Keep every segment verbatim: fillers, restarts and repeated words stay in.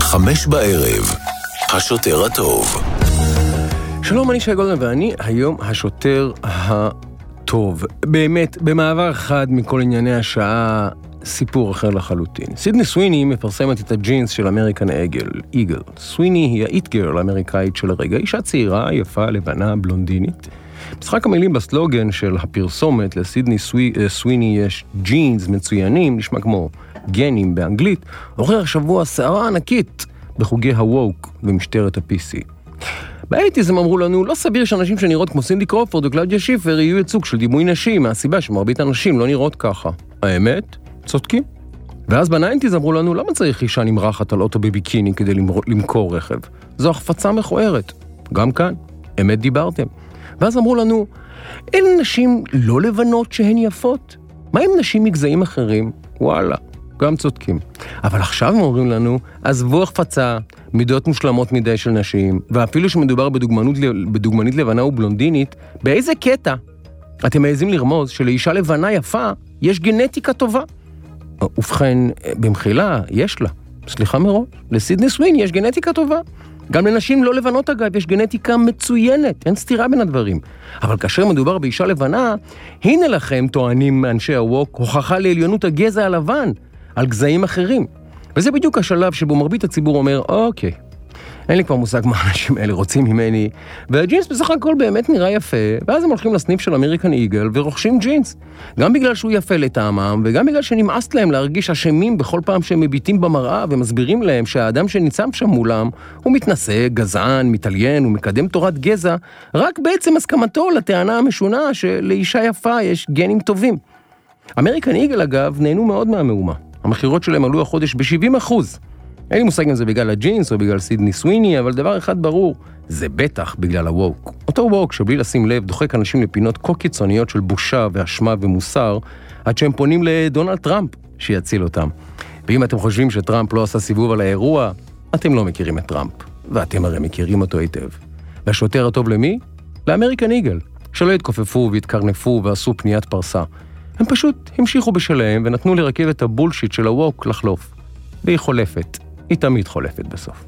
חמש בערב, השוטר הטוב. שלום, אני שי גולדן ואני היום השוטר הטוב. באמת, במעבר אחד מכל ענייני השעה, סיפור אחר לחלוטין. סידני סוויני מפרסמת את הג'ינס של אמריקן אגל, איגל. סוויני היא האיט גרל האמריקאית של הרגע, אישה צעירה, יפה, לבנה, בלונדינית. משחק המילים בסלוגן של הפרסומת לסידני סווי, סוויני יש ג'ינס מצוינים, נשמע כמו גנים באנגלית, עורר השבוע שערה ענקית בחוגי הווק במשטרת ה-פי סי. באייטיזם אמרו לנו, לא סביר שאנשים שנראות כמו סינדי קרופורד או קלאודיה שיפר יהיו ייצוג של דימוי נשי, מהסיבה שמרבית הנשים לא נראות ככה. האמת? צודקים. ואז בניינטיז אמרו לנו, למה צריך אישה נמרחת על אוטו בביקיני כדי למכור רכב? זו החפצה מכוערת. גם כאן, אמת דיברתם. ואז אמרו לנו, אין נשים לא לבנות שהן יפות? מה עם נשים מגזעים אחרים? וואלה, גם צודקים. אבל עכשיו הם אומרים לנו, עזבו החפצה, מידות מושלמות מדי של נשים, ואפילו שמדובר בדוגמנות, בדוגמנית לבנה ובלונדינית, באיזה קטע אתם מעזים לרמוז שלאישה לבנה יפה יש גנטיקה טובה? ובכן, במחילה, יש לה. סליחה מראש, לסידני סוויני יש גנטיקה טובה. גם לנשים לא לבנות אגב, יש גנטיקה מצוינת, אין סתירה בין הדברים. אבל כאשר מדובר באישה לבנה, הנה לכם, טוענים אנשי הווק, הוכחה לעליונות הגזע הלבן, על גזעים אחרים. וזה בדיוק השלב שבו מרבית הציבור אומר, אוקיי, אין לי כבר מושג מה האנשים האלה רוצים ממני, והג'ינס בסך הכל באמת נראה יפה, ואז הם הולכים לסניף של אמריקן איגל ורוכשים ג'ינס. גם בגלל שהוא יפה לטעמם, וגם בגלל שנמאס להם להרגיש אשמים בכל פעם שהם מביטים במראה, ומסבירים להם שהאדם שניצב שם מולם, הוא מתנשא, גזען, מתעליין, ומקדם תורת גזע, רק בעצם הסכמתו לטענה המשונה שלאישה יפה יש גנים טובים. אמריקן איגל אגב נהנו מאוד מהמהומה. המחירות שלהם עלו החודש ב-שבעים אחוז. אין לי מושג אם זה בגלל הג'ינס או בגלל סידני סוויני, אבל דבר אחד ברור, זה בטח בגלל הווק. אותו ווק שבלי לשים לב דוחק אנשים לפינות כה קיצוניות של בושה ואשמה ומוסר, עד שהם פונים לדונלד טראמפ שיציל אותם. ואם אתם חושבים שטראמפ לא עשה סיבוב על האירוע, אתם לא מכירים את טראמפ, ואתם הרי מכירים אותו היטב. והשוטר הטוב למי? לאמריקן איגל, שלא התכופפו והתקרנפו ועשו פניית פרסה. הם פשוט המשיכו בשלהם ונתנו לרכבת הבולשיט של הווק לחלוף. והיא חולפת. היא תמיד חולפת בסוף.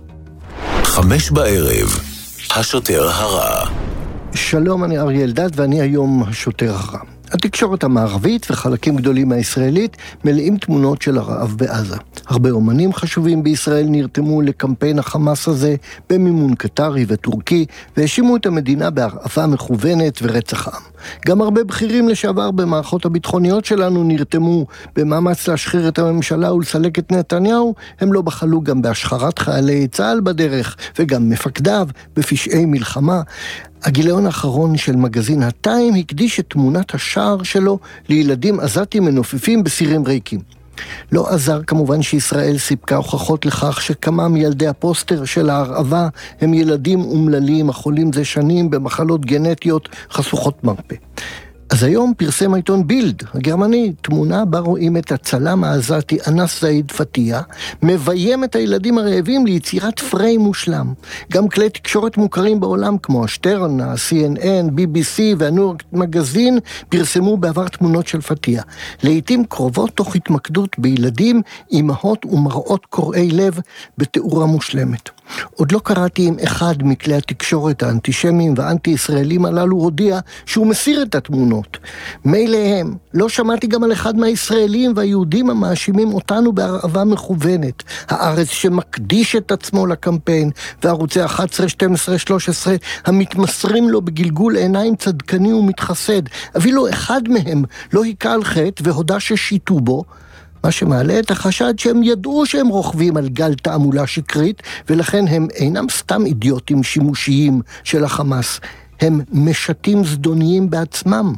חמש בערב, השוטר הרע. שלום, אני אריה אלדד ואני היום השוטר הרע. התקשורת המערבית וחלקים גדולים מהישראלית מלאים תמונות של הרעב בעזה. הרבה אומנים חשובים בישראל נרתמו לקמפיין החמאס הזה במימון קטרי וטורקי, והאשימו את המדינה בהרעבה מכוונת ורצח עם. גם הרבה בכירים לשעבר במערכות הביטחוניות שלנו נרתמו במאמץ להשחיר את הממשלה ולסלק את נתניהו. הם לא בחלו גם בהשחרת חיילי צה"ל בדרך, וגם מפקדיו בפשעי מלחמה. הגיליון האחרון של מגזין הטיים הקדיש את תמונת השער שלו לילדים עזתים מנופפים בסירים ריקים. לא עזר כמובן שישראל סיפקה הוכחות לכך שכמה מילדי הפוסטר של ההרעבה הם ילדים אומללים החולים זה שנים במחלות גנטיות חשוכות מרפא. אז היום פרסם העיתון בילד הגרמני תמונה בה רואים את הצלם העזתי אנס זאיד פתיה מביים את הילדים הרעבים ליצירת פריים מושלם. גם כלי תקשורת מוכרים בעולם כמו השטרן, ה-סי אן אן, בי בי סי והניו יורק מגזין פרסמו בעבר תמונות של פתיה. לעתים קרובות תוך התמקדות בילדים, אמהות ומראות קוראי לב בתיאורה מושלמת. עוד לא קראתי עם אחד מכלי התקשורת האנטישמיים והאנטי-ישראלים הללו הודיע שהוא מסיר את התמונות. מילאהם, לא שמעתי גם על אחד מהישראלים והיהודים המאשימים אותנו בהרעבה מכוונת. הארץ שמקדיש את עצמו לקמפיין, וערוצי אחת עשרה, שתים עשרה, שלוש עשרה המתמסרים לו בגלגול עיניים צדקני ומתחסד. אפילו אחד מהם לא היכה על חטא והודה ששיתו בו, מה שמעלה את החשד שהם ידעו שהם רוכבים על גל תעמולה שקרית, ולכן הם אינם סתם אידיוטים שימושיים של החמאס, הם משתים זדוניים בעצמם.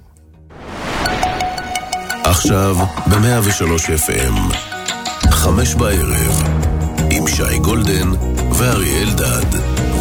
עכשיו ב-מאה ושלוש אף אם, חמש בערב, עם שי גולדן ואריה אלדד.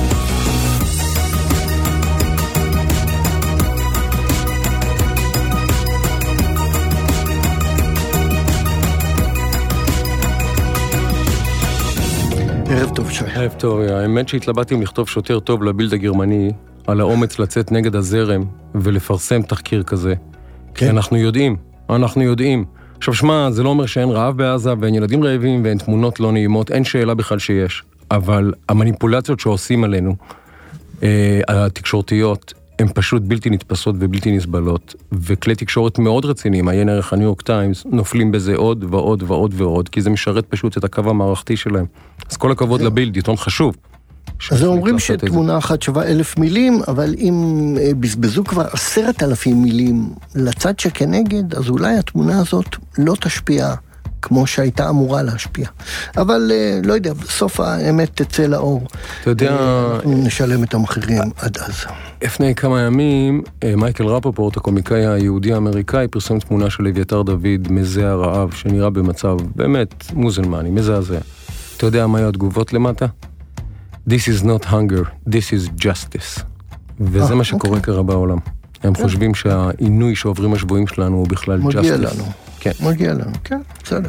ערב טוב שי. ערב טוב, האמת שהתלבטתי אם לכתוב שוטר טוב לבילד הגרמני על האומץ לצאת נגד הזרם ולפרסם תחקיר כזה. כן. אנחנו יודעים, אנחנו יודעים. עכשיו שמה, זה לא אומר שאין רעב בעזה ואין ילדים רעבים ואין תמונות לא נעימות, אין שאלה בכלל שיש. אבל המניפולציות שעושים עלינו, התקשורתיות, הן פשוט בלתי נתפסות ובלתי נסבלות, וכלי תקשורת מאוד רציניים, עיין ערך הניו יורק טיימס, נופלים בזה עוד ועוד ועוד ועוד, כי זה משרת פשוט את הקו המערכתי שלהם. אז כל הכבוד לבילד, עיתון חשוב. אז אומרים שתמונה אחת שווה אלף מילים, אבל אם בזבזו כבר עשרת אלפים מילים לצד שכנגד, אז אולי התמונה הזאת לא תשפיע כמו שהייתה אמורה להשפיע. אבל לא יודע, בסוף האמת תצא לאור. אתה יודע... נשלם את המחירים עד אז. לפני כמה ימים, מייקל רפפורט, הקומיקאי היהודי האמריקאי, פרסם תמונה של אביתר דוד, מזע רעב, שנראה במצב באמת מוזלמני, מזעזע. אתה יודע מה היו התגובות למטה? This is not hunger, this is justice. וזה מה שקורה כרה בעולם. הם חושבים שהעינוי שעוברים השבועים שלנו הוא בכלל justice. מגיע לנו. כן. מגיע לנו, כן, בסדר.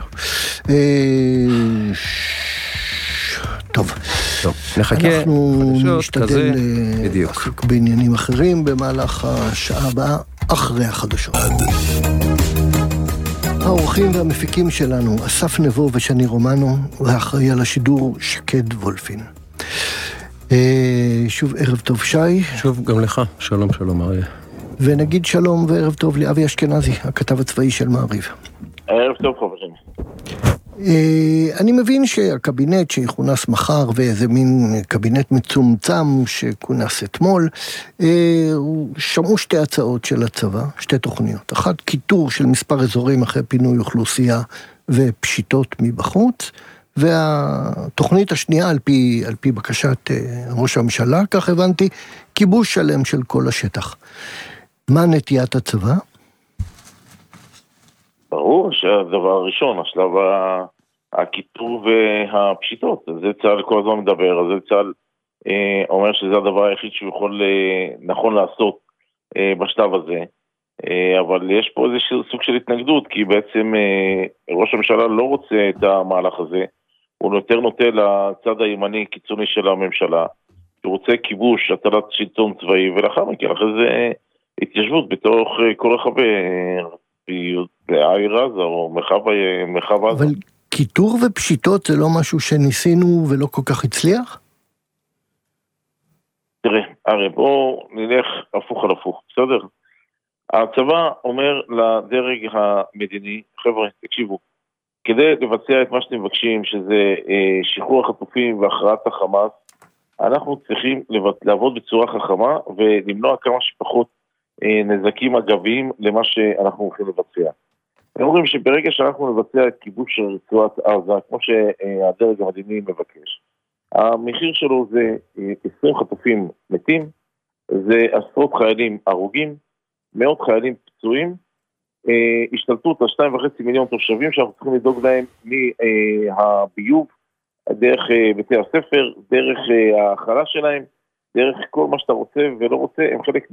טוב. טוב, נחכה. אנחנו נשתדל לעסוק בעניינים אחרים במהלך השעה הבאה, אחרי החדשות. האורחים והמפיקים שלנו, אסף נבו ושני רומנו, והאחראי על השידור שקד וולפין. שוב ערב טוב שי. שוב גם לך, שלום שלום אריה. ונגיד שלום וערב טוב לאבי אשכנזי, הכתב הצבאי של מעריב. ערב טוב חברים. אני מבין שהקבינט שיכונס מחר ואיזה מין קבינט מצומצם שכונס אתמול, שמעו שתי הצעות של הצבא, שתי תוכניות. אחת, קיטור של מספר אזורים אחרי פינוי אוכלוסייה ופשיטות מבחוץ, והתוכנית השנייה על פי, על פי בקשת ראש הממשלה, כך הבנתי, כיבוש שלם של כל השטח. מה נטיית הצבא? ברור שהדבר הראשון, השלב הקיטור והפשיטות, זה צה"ל כל הזמן מדבר, אז זה צה"ל אה, אומר שזה הדבר היחיד שהוא יכול אה, נכון לעשות אה, בשלב הזה, אה, אבל יש פה איזה סוג של התנגדות, כי בעצם אה, ראש הממשלה לא רוצה את המהלך הזה, הוא יותר נוטה לצד הימני קיצוני של הממשלה, הוא רוצה כיבוש, הטלת שלטון צבאי, ולאחר מכן, אחרי זה התיישבות בתוך כל רחבי בעיר עזה או מרחב עזה. אבל קיטור ופשיטות זה לא משהו שניסינו ולא כל כך הצליח? תראה, הרי בואו נלך הפוך על הפוך, בסדר? הצבא אומר לדרג המדיני, חבר'ה, תקשיבו, כדי לבצע את מה שאתם מבקשים, שזה שחרור החטופים והכרעת החמאס, אנחנו צריכים לעבוד בצורה חכמה ולמנוע כמה שפחות נזקים אגביים למה שאנחנו הולכים לבצע. הם אומרים שברגע שאנחנו נבצע את כיבוש של רצועת עזה, כמו שהדרג המדיני מבקש, המחיר שלו זה עשרים חטופים מתים, זה עשרות חיילים הרוגים, מאות חיילים פצועים, השתלטות על שתיים וחצי מיליון תושבים שאנחנו צריכים לדאוג להם מהביוב, דרך בתי הספר, דרך ההאכלה שלהם, דרך כל מה שאתה רוצה ולא רוצה, הם חלק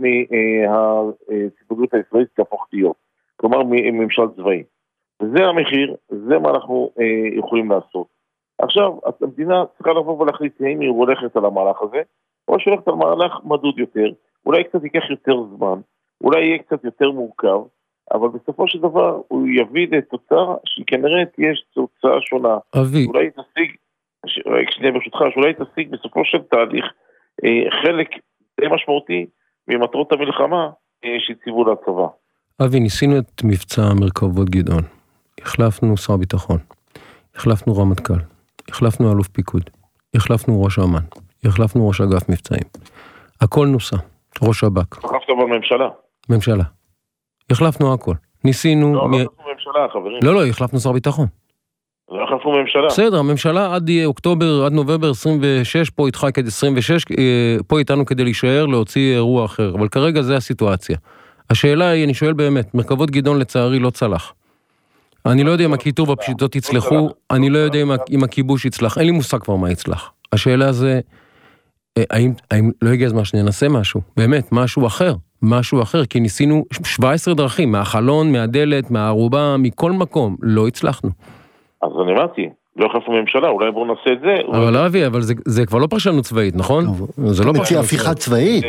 מהציבוריות הישראלית כהפוך להיות, כלומר ממשל צבאי. וזה המחיר, זה מה אנחנו יכולים לעשות. עכשיו, המדינה צריכה לבוא ולהחליט האם היא הולכת על המהלך הזה, או שהולכת על מהלך מדוד יותר, אולי קצת ייקח יותר זמן, אולי יהיה קצת יותר מורכב, אבל בסופו של דבר הוא יביא לתוצאה שכנראה תהיה תוצאה שונה. אבי. אולי תשיג, שנייה ברשותך, שאולי תשיג בסופו של תהליך חלק די משמעותי ממטרות המלחמה שהציבו לצבא. אבי, ניסינו את מבצע מרכבות גדעון. החלפנו שר ביטחון, החלפנו רמטכ"ל, החלפנו אלוף פיקוד, החלפנו ראש אמ"ן, החלפנו ראש אגף מבצעים. הכל נוסע, ראש שב"כ. החלפת בממשלה. ממשלה. החלפנו הכל. ניסינו... לא, מ... לא החלפנו ממשלה, חברים. לא, לא, החלפנו שר ביטחון. לא החלפנו ממשלה. בסדר, הממשלה עד אוקטובר, עד נובמבר עשרים ושש, פה איתך כדי עשרים ושש, פה איתנו כדי להישאר, להוציא אירוע אחר. אבל כרגע זה הסיטואציה. השאלה היא, אני שואל באמת, מרכבות גדעון לצערי לא צלח. אני לא יודע אם הקיטור והפשיטות יצלחו, אני לא יודע אם הכיבוש יצלח, אין לי מושג כבר מה יצלח. השאלה זה, האם, האם לא הגיע הזמן שננסה משהו? באמת, משהו אחר, משהו אחר, כי ניסינו שבע עשרה דרכים, מהחלון, מהדלת, מהערובה, מכל מקום, לא הצלחנו. אז אני אמרתי, לא החלפנו ממשלה, אולי בואו נעשה את זה. אבל לא אבי, אבל זה כבר לא פרשנות צבאית, נכון? זה לא פרשנות הפיכה צבאית.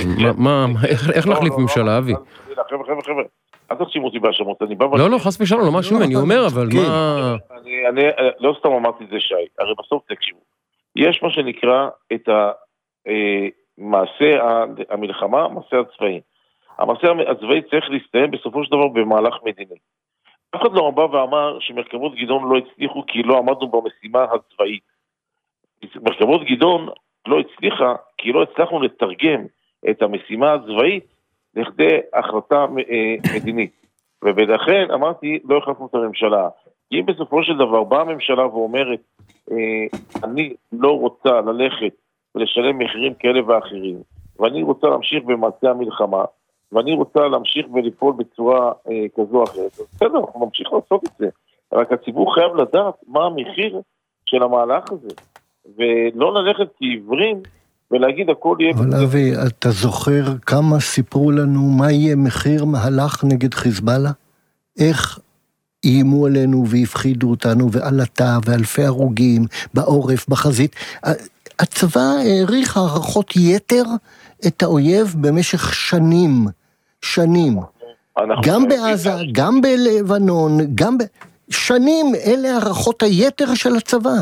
איך נחליף ממשלה, אבי? חבר'ה, חבר'ה, חבר'ה. אל תשימו אותי בהאשמות, אני בא... לא, לא, חס ושלום, לא משהו, אני אומר, אבל מה... אני לא סתם אמרתי את זה, שי, הרי בסוף תקשיבו. יש מה שנקרא את המעשה המלחמה, המעשה הצבאי. המעשה הצבאי צריך להסתיים בסופו של דבר במהלך מדיני. אף אחד לא בא ואמר שמרכבות גדעון לא הצליחו כי לא עמדנו במשימה הצבאית. מרכבות גדעון לא הצליחה כי לא הצלחנו לתרגם את המשימה הצבאית לכדי החלטה מדינית. ולכן אמרתי, לא החלפנו את הממשלה. אם בסופו של דבר באה הממשלה ואומרת, אני לא רוצה ללכת ולשלם מחירים כאלה ואחרים, ואני רוצה להמשיך במעשה המלחמה, ואני רוצה להמשיך ולפעול בצורה כזו או אחרת, אז בסדר, אנחנו נמשיך לעשות את זה. רק הציבור חייב לדעת מה המחיר של המהלך הזה, ולא ללכת כעיוורים ולהגיד הכל יהיה... אבל אבי, אתה זוכר כמה סיפרו לנו מה יהיה מחיר מהלך נגד חיזבאללה? איך איימו עלינו והפחידו אותנו, ועלתה ואלפי הרוגים בעורף, בחזית. הצבא העריך הערכות יתר את האויב במשך שנים, שנים. גם בעזה, גם בלבנון, גם ב... שנים, אלה הערכות היתר של הצבא.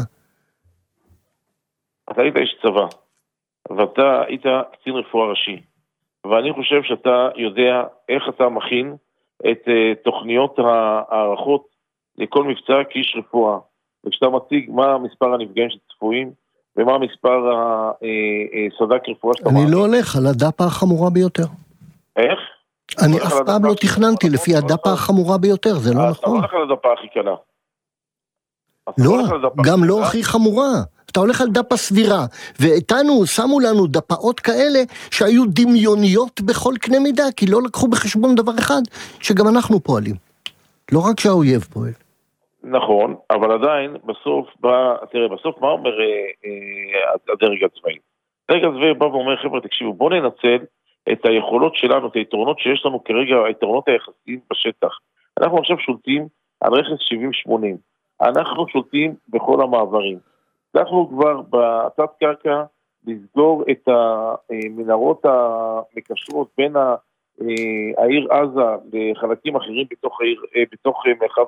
אתה היית איש צבא, ואתה היית קצין רפואה ראשי, ואני חושב שאתה יודע איך אתה מכין את uh, תוכניות הערכות לכל מבצע כאיש רפואה, וכשאתה מציג מה מספר הנפגעים שצפויים, ומה מספר הסד"כ רפואה שאתה אני לא הולך על הדפה החמורה ביותר. איך? אני אף פעם לא תכננתי לפי הדפה החמורה ביותר, זה לא נכון. אתה הולך על הדפה הכי קלה. לא, גם לא הכי חמורה. אתה הולך על דפה סבירה, ואיתנו שמו לנו דפאות כאלה שהיו דמיוניות בכל קנה מידה, כי לא לקחו בחשבון דבר אחד, שגם אנחנו פועלים. לא רק שהאויב פועל. נכון, אבל עדיין בסוף בא, תראה, בסוף מה אומר אה, אה, הדרג הצבאי? הדרג הצבאי בא ואומר, חבר'ה, תקשיבו, בוא ננצל את היכולות שלנו, את היתרונות שיש לנו כרגע, היתרונות היחסיים בשטח. אנחנו עכשיו שולטים על רכס שבעים שמונים. אנחנו שולטים בכל המעברים. אנחנו כבר בתת קרקע לסגור את המנהרות המקשרות בין העיר עזה לחלקים אחרים בתוך, העיר, בתוך מרחב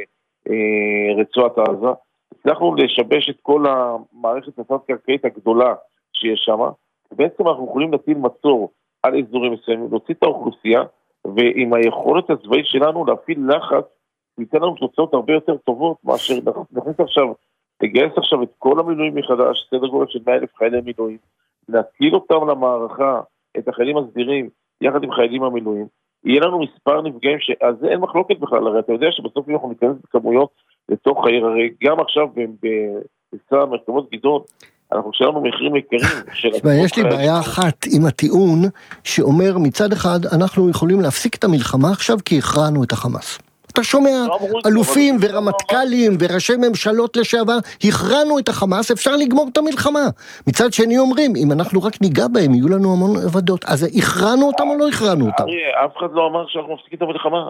רצועת עזה. הצלחנו לשבש את כל המערכת התת קרקעית הגדולה שיש שם. בעצם אנחנו יכולים להטיל מצור על אזורים מסוימים, להוציא את האוכלוסייה, ועם היכולת הצבאית שלנו להפעיל לחץ, ניתן לנו תוצאות הרבה יותר טובות, מאשר נכניס עכשיו, לגייס עכשיו את כל המילואים מחדש, סדר גודל של מאה אלף חיילי מילואים, להטיל אותם למערכה, את החיילים הסדירים, יחד עם חיילים המילואים, יהיה לנו מספר נפגעים, אז אין מחלוקת בכלל, הרי אתה יודע שבסוף אנחנו ניכנס בכמויות לתוך העיר, הרי גם עכשיו במבצע מרכבות גדעון, אנחנו שלנו מחירים יקרים. יש לי בעיה אחת עם הטיעון שאומר מצד אחד אנחנו יכולים להפסיק את המלחמה עכשיו כי הכרענו את החמאס. אתה שומע אלופים ורמטכ"לים וראשי ממשלות לשעבר, הכרענו את החמאס, אפשר לגמור את המלחמה. מצד שני אומרים, אם אנחנו רק ניגע בהם, יהיו לנו המון עבדות. אז הכרענו אותם או לא הכרענו אותם? אף אחד לא אמר שאנחנו מפסיקים את המלחמה.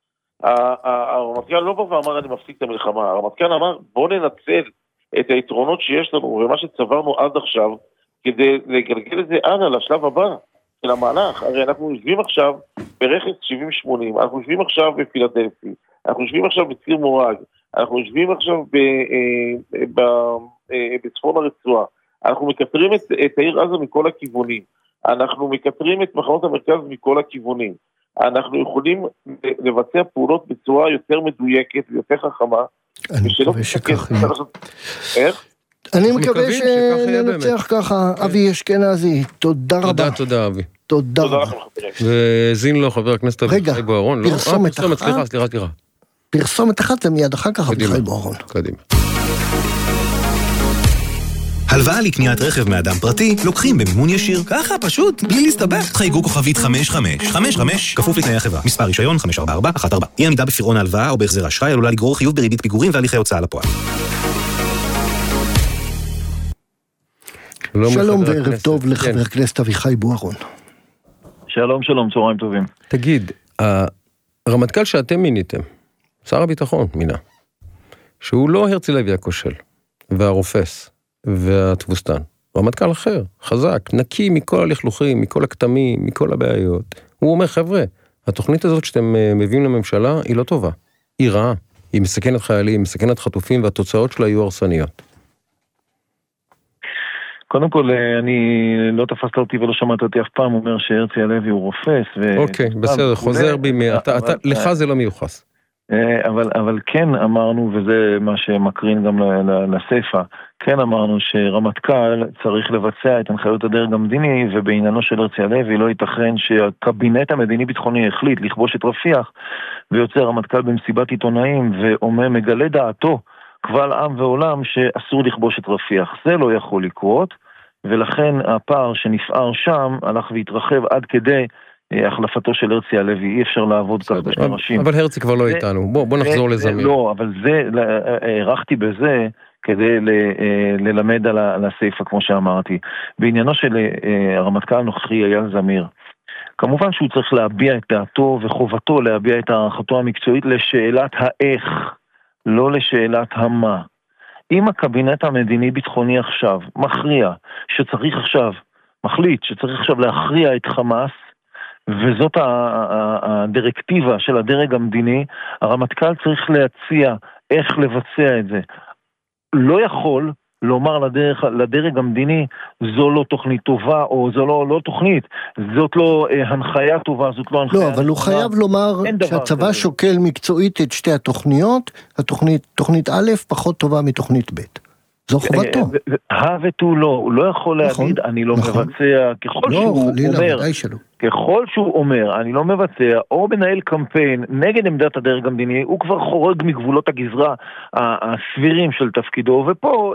הרמטכ"ל לא בא ואמר אני מפסיק את המלחמה. הרמטכ"ל אמר בוא ננצל את היתרונות שיש לנו ומה שצברנו עד עכשיו, כדי לגלגל את זה הלאה לשלב הבא של המהלך. הרי אנחנו יושבים עכשיו ברכס שבעים שמונים, אנחנו יושבים עכשיו בפילדלפי, אנחנו יושבים עכשיו בציר מורג, אנחנו יושבים עכשיו ב, ב, ב, בצפון הרצועה, אנחנו מקטרים את, את העיר עזה מכל הכיוונים, אנחנו מקטרים את מחנות המרכז מכל הכיוונים, אנחנו יכולים לבצע פעולות בצורה יותר מדויקת ויותר חכמה, אני מקווה שכך יהיה. איך? אני מקווה שנצח ככה. אבי אשכנזי, תודה רבה. תודה, תודה אבי. תודה רבה. וזין לו חבר הכנסת אביחי בוארון. רגע, פרסומת אחת. סליחה, סליחה, סליחה. פרסומת אחת ומיד אחר כך אביחי בוארון. קדימה. הלוואה לקניית רכב מאדם פרטי לוקחים במימון ישיר. ככה, פשוט, בלי להסתבך. חייגו כוכבית חמש חמש חמש חמש, כפוף לתנאי החברה. מספר רישיון חמש ארבע ארבע אחת ארבע. אי עמידה בפירעון ההלוואה או בהחזר אשראי עלולה לגרור חיוב בריבית פיגורים והליכי הוצאה לפועל. שלום וערב טוב לחבר הכנסת אביחי בוארון. שלום, שלום, צהריים טובים. תגיד, הרמטכ"ל שאתם מיניתם, שר הביטחון מינה, שהוא לא הרצי לוי הכושל, והרופס, והתבוסתן, רמטכ"ל אחר, חזק, נקי מכל הלכלוכים, מכל הכתמים, מכל הבעיות. הוא אומר, חבר'ה, התוכנית הזאת שאתם מביאים לממשלה היא לא טובה, היא רעה, היא מסכנת חיילים, מסכנת חטופים, והתוצאות שלה יהיו הרסניות. קודם כל, אני לא תפסת אותי ולא שמעת אותי אף פעם אומר שהרצי הלוי הוא רופס. אוקיי, בסדר, חוזר בי, לך זה לא מיוחס. אבל, אבל כן אמרנו, וזה מה שמקרין גם לספר, כן אמרנו שרמטכ"ל צריך לבצע את הנחיות הדרג המדיני, ובעניינו של הרצי הלוי לא ייתכן שהקבינט המדיני-ביטחוני החליט לכבוש את רפיח, ויוצא רמטכ"ל במסיבת עיתונאים, ואומר מגלה דעתו, קבל עם ועולם, שאסור לכבוש את רפיח. זה לא יכול לקרות, ולכן הפער שנפער שם הלך והתרחב עד כדי החלפתו של הרצי הלוי. אי אפשר לעבוד כך בשני ראשים. אבל הרצי כבר לא איתנו, בוא נחזור לזמיר. לא, אבל זה, הערכתי בזה כדי ללמד על הסעיפה, כמו שאמרתי. בעניינו של הרמטכ"ל הנוכחי אייל זמיר, כמובן שהוא צריך להביע את דעתו וחובתו להביע את הערכתו המקצועית לשאלת האיך, לא לשאלת המה. אם הקבינט המדיני-ביטחוני עכשיו מכריע שצריך עכשיו, מחליט שצריך עכשיו להכריע את חמאס, וזאת הדירקטיבה של הדרג המדיני, הרמטכ"ל צריך להציע איך לבצע את זה. לא יכול לומר לדרג, לדרג המדיני, זו לא תוכנית טובה, או זו לא, לא תוכנית, זאת לא אה, הנחיה טובה, זאת לא הנחיה... לא, אבל הוא חייב לומר שהצבא שוקל מקצועית את שתי התוכניות, התוכנית, תוכנית א' פחות טובה מתוכנית ב'. זו חובתו. הוותו לא, הוא לא יכול להגיד, אני לא מבצע, ככל שהוא אומר, ככל שהוא אומר, אני לא מבצע, או מנהל קמפיין נגד עמדת הדרג המדיני, הוא כבר חורג מגבולות הגזרה הסבירים של תפקידו, ופה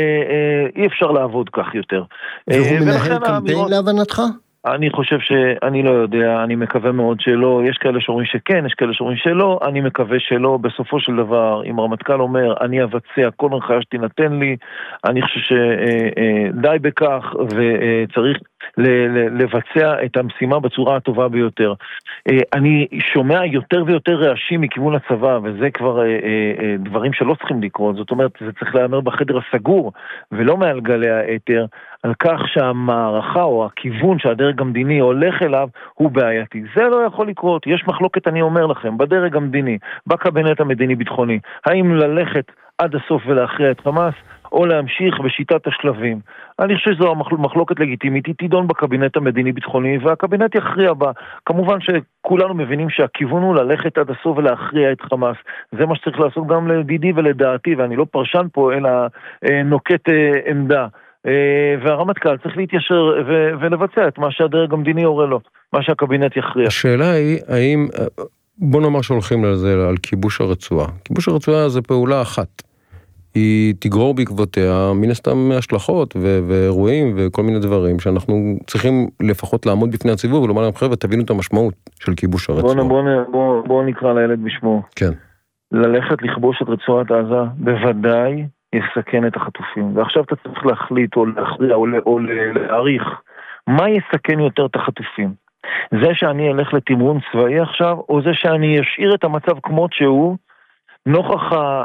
אי אפשר לעבוד כך יותר. והוא מנהל קמפיין להבנתך? אני חושב שאני לא יודע, אני מקווה מאוד שלא, יש כאלה שאומרים שכן, יש כאלה שאומרים שלא, אני מקווה שלא. בסופו של דבר, אם הרמטכ"ל אומר, אני אבצע כל הנחיה שתינתן לי, אני חושב שדי בכך, וצריך לבצע את המשימה בצורה הטובה ביותר. אני שומע יותר ויותר רעשים מכיוון הצבא, וזה כבר דברים שלא צריכים לקרות, זאת אומרת, זה צריך להיאמר בחדר הסגור, ולא מעל גלי האתר, על כך שהמערכה או הכיוון שהדרג המדיני הולך אליו הוא בעייתי. זה לא יכול לקרות. יש מחלוקת, אני אומר לכם, בדרג המדיני, בקבינט המדיני-ביטחוני, האם ללכת עד הסוף ולהכריע את חמאס, או להמשיך בשיטת השלבים. אני חושב שזו מחלוקת לגיטימית, היא תידון בקבינט המדיני-ביטחוני, והקבינט יכריע בה. כמובן שכולנו מבינים שהכיוון הוא ללכת עד הסוף ולהכריע את חמאס. זה מה שצריך לעשות גם לדידי ולדעתי, ואני לא פרשן פה, אלא נוקט עמדה. והרמטכ"ל צריך להתיישר ולבצע את מה שהדרג המדיני יורה לו, מה שהקבינט יכריע. השאלה היא, האם, בוא נאמר שהולכים לזה, על כיבוש הרצועה. כיבוש הרצועה זה פעולה אחת. היא תגרור בעקבותיה מן הסתם השלכות ואירועים וכל מיני דברים שאנחנו צריכים לפחות לעמוד בפני הציבור ולומר להם חבר'ה, תבינו את המשמעות של כיבוש הרצועה. בוא, בוא, בוא, בוא נקרא לילד בשמו. כן. ללכת לכבוש את רצועת עזה בוודאי יסכן את החטופים. ועכשיו אתה צריך להחליט או להכריע או, או להעריך מה יסכן יותר את החטופים. זה שאני אלך לתמרון צבאי עכשיו, או זה שאני אשאיר את המצב כמות שהוא, נוכח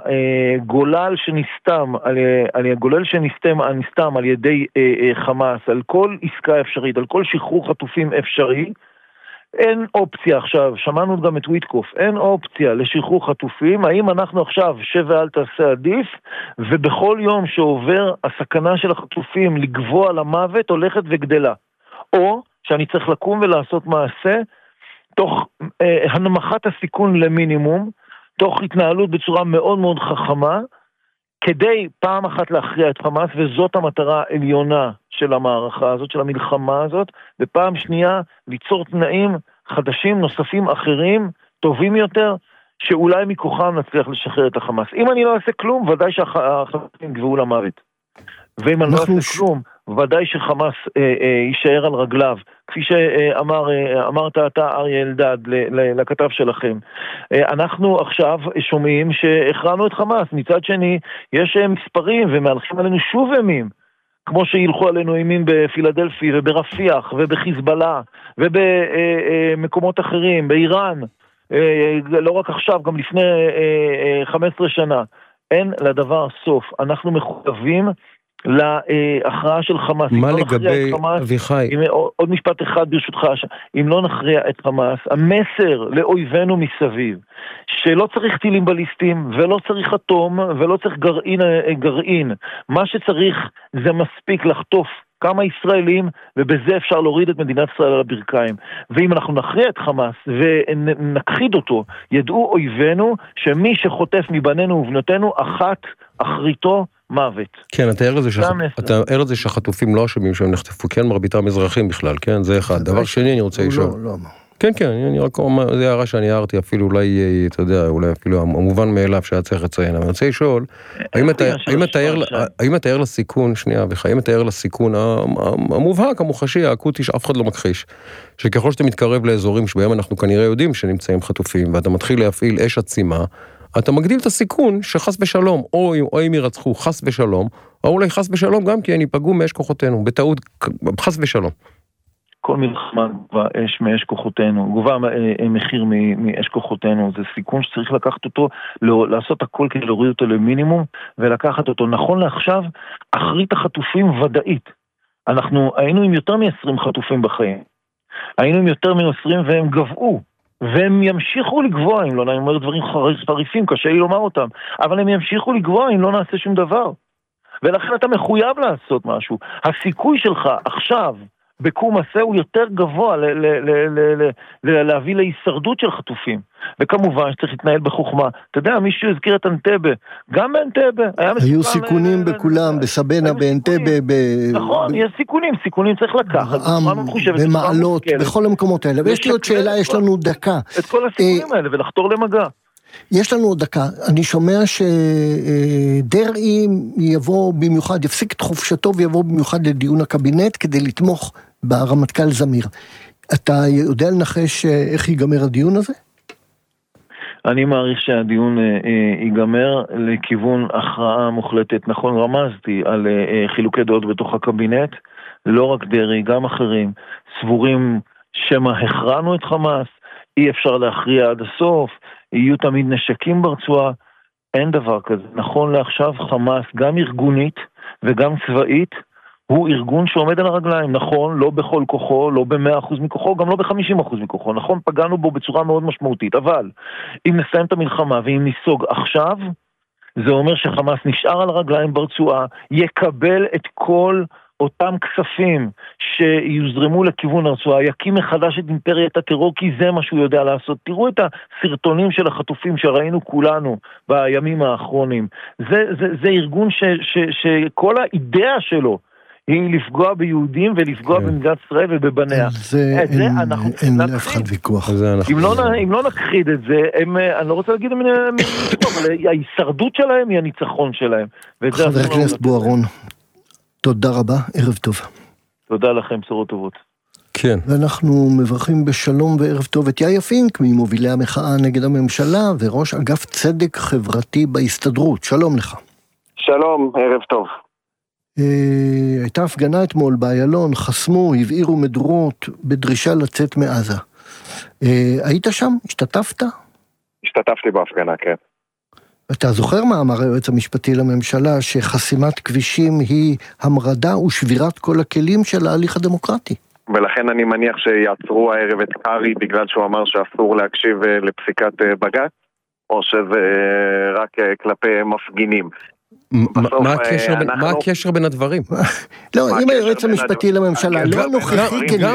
הגולל שנסתם, על, על הגולל שנסתם, נסתם על ידי חמאס, על כל עסקה אפשרית, על כל שחרור חטופים אפשרי, אין אופציה עכשיו, שמענו גם את וויטקוף, אין אופציה לשחרור חטופים, האם אנחנו עכשיו שב ואל תעשה עדיף, ובכל יום שעובר הסכנה של החטופים לגבוע למוות הולכת וגדלה, או שאני צריך לקום ולעשות מעשה, תוך אה, הנמכת הסיכון למינימום, תוך התנהלות בצורה מאוד מאוד חכמה, כדי פעם אחת להכריע את חמאס, וזאת המטרה העליונה של המערכה הזאת, של המלחמה הזאת, ופעם שנייה ליצור תנאים חדשים, נוספים, אחרים, טובים יותר, שאולי מכוחם נצליח לשחרר את החמאס. אם אני לא אעשה כלום, ודאי שהחמאסים יגבעו למוות. ואם אני לא אעשה כלום, ודאי שחמאס אה, אה, יישאר על רגליו, כפי שאמר, אה, אמרת אתה אריה אלדד לכתב שלכם. אה, אנחנו עכשיו שומעים שהכרענו את חמאס, מצד שני יש אה, מספרים ומהלכים עלינו שוב אימים, כמו שילכו עלינו אימים בפילדלפי וברפיח ובחיזבאללה ובמקומות אחרים, באיראן, אה, לא רק עכשיו, גם לפני אה, אה, חמש עשרה שנה. אין לדבר סוף, אנחנו מחויבים להכרעה של חמאס. מה לגבי אביחי? עוד משפט אחד ברשותך, אם לא נכריע את חמאס, המסר לאויבינו מסביב, שלא צריך טילים בליסטים, ולא צריך אטום, ולא צריך גרעין, גרעין. מה שצריך זה מספיק לחטוף כמה ישראלים, ובזה אפשר להוריד את מדינת ישראל על הברכיים. ואם אנחנו נכריע את חמאס ונכחיד אותו, ידעו אויבינו שמי שחוטף מבנינו ובנותינו, אחת אחריתו מוות. כן, אתה ער לזה, שח... אתה ער לזה שהחטופים לא אשמים שהם נחטפו, כן, מרביתם אזרחים בכלל, כן, זה אחד. דבר שני, אני רוצה לשאול. לא, לא. כן, כן, אני רק אומר, זה הערה שאני הערתי, אפילו אולי, אתה יודע, אולי אפילו המובן מאליו שהיה צריך לציין, אבל אני רוצה לשאול, האם אתה ער לסיכון, שנייה, האם אתה ער לסיכון המובהק, המוחשי, האקוטי, שאף אחד לא מכחיש, שככל שאתה מתקרב לאזורים שבהם אנחנו כנראה יודעים שנמצאים חטופים, ואתה מתחיל להפעיל אש עצימה, אתה מגדיל את הסיכון שחס בשלום, או אם ירצחו חס בשלום, או אולי חס בשלום גם כי הם ייפגעו מאש כוחותינו, בטעות חס בשלום. כל מלחמה גובה אש מאש כוחותינו, גובה מחיר מאש כוחותינו, זה סיכון שצריך לקחת אותו, לעשות הכל כדי להוריד אותו למינימום, ולקחת אותו. נכון לעכשיו, אחרית החטופים ודאית. אנחנו היינו עם יותר מ-עשרים חטופים בחיים. היינו עם יותר מ-עשרים והם גבעו. והם ימשיכו לגבוע, אם לא, אני אומר דברים חריפים, קשה לי לומר אותם, אבל הם ימשיכו לגבוע אם לא נעשה שום דבר. ולכן אתה מחויב לעשות משהו. הסיכוי שלך עכשיו, בקום עשה הוא יותר גבוה ל- ל- ל- ל- ל- ל- להביא להישרדות של חטופים. וכמובן שצריך להתנהל בחוכמה. אתה יודע, מישהו הזכיר את אנטבה. גם באנטבה. היו סיכונים בכולם, בסבנה, באנטבה. נכון, יש סיכונים. סיכונים צריך לקחת. במעלות, בכל המקומות האלה. ויש לי עוד שאלה, יש לנו דקה. את כל הסיכונים האלה ולחתור למגע. יש לנו עוד דקה. אני שומע שדרעי יבוא במיוחד, יפסיק את חופשתו ויבוא במיוחד לדיון הקבינט כדי לתמוך ברמטכ"ל זמיר. אתה יודע לנחש איך ייגמר הדיון הזה? אני מעריך שהדיון ייגמר לכיוון הכרעה מוחלטת. נכון, רמזתי על חילוקי דעות בתוך הקבינט, לא רק דרעי, גם אחרים, סבורים שמה הכרענו את חמאס, אי אפשר להכריע עד הסוף, יהיו תמיד נשקים ברצועה, אין דבר כזה. נכון לעכשיו חמאס, גם ארגונית וגם צבאית, הוא ארגון שעומד על הרגליים. נכון, לא בכל כוחו, לא ב-מאה אחוז מכוחו, גם לא ב-חמישים אחוז מכוחו. נכון, פגענו בו בצורה מאוד משמעותית, אבל אם נסיים את המלחמה ואם ניסוג עכשיו, זה אומר שחמאס נשאר על הרגליים ברצועה, יקבל את כל אותם כספים שיוזרמו לכיוון הרצועה, יקים מחדש את אימפריית הטרור, כי זה מה שהוא יודע לעשות. תראו את הסרטונים של החטופים שראינו כולנו בימים האחרונים. זה, זה, זה ארגון ש, ש, שכל האידאה שלו היא לפגוע ביהודים ולפגוע כן. במדינת ישראל ובבניה. זה את זה אין, אנחנו אין לאף אחד ויכוח. אם לא, אם לא נכחיד את זה, הם, אני לא רוצה להגיד, אבל ההישרדות שלהם היא הניצחון שלהם. חבר הכנסת בוארון, תודה רבה, ערב טוב. תודה לכם, בשורות טובות. כן. ואנחנו מברכים בשלום וערב טוב את יאיה פינק, ממובילי המחאה נגד הממשלה, וראש אגף צדק חברתי בהסתדרות. שלום לך. שלום, ערב טוב. אה, הייתה הפגנה אתמול באיילון, חסמו, הבעירו מדורות בדרישה לצאת מעזה. אה, היית שם? השתתפת? השתתפתי בהפגנה, כן. אתה זוכר מה אמר היועץ המשפטי לממשלה, שחסימת כבישים היא המרדה ושבירת כל הכלים של ההליך הדמוקרטי? ולכן אני מניח שיעצרו הערב את קרי בגלל שהוא אמר שאסור להקשיב לפסיקת בג"ץ, או שזה רק כלפי מפגינים. מה הקשר בין הדברים? לא, אם היועץ המשפטי לממשלה לא נוכחי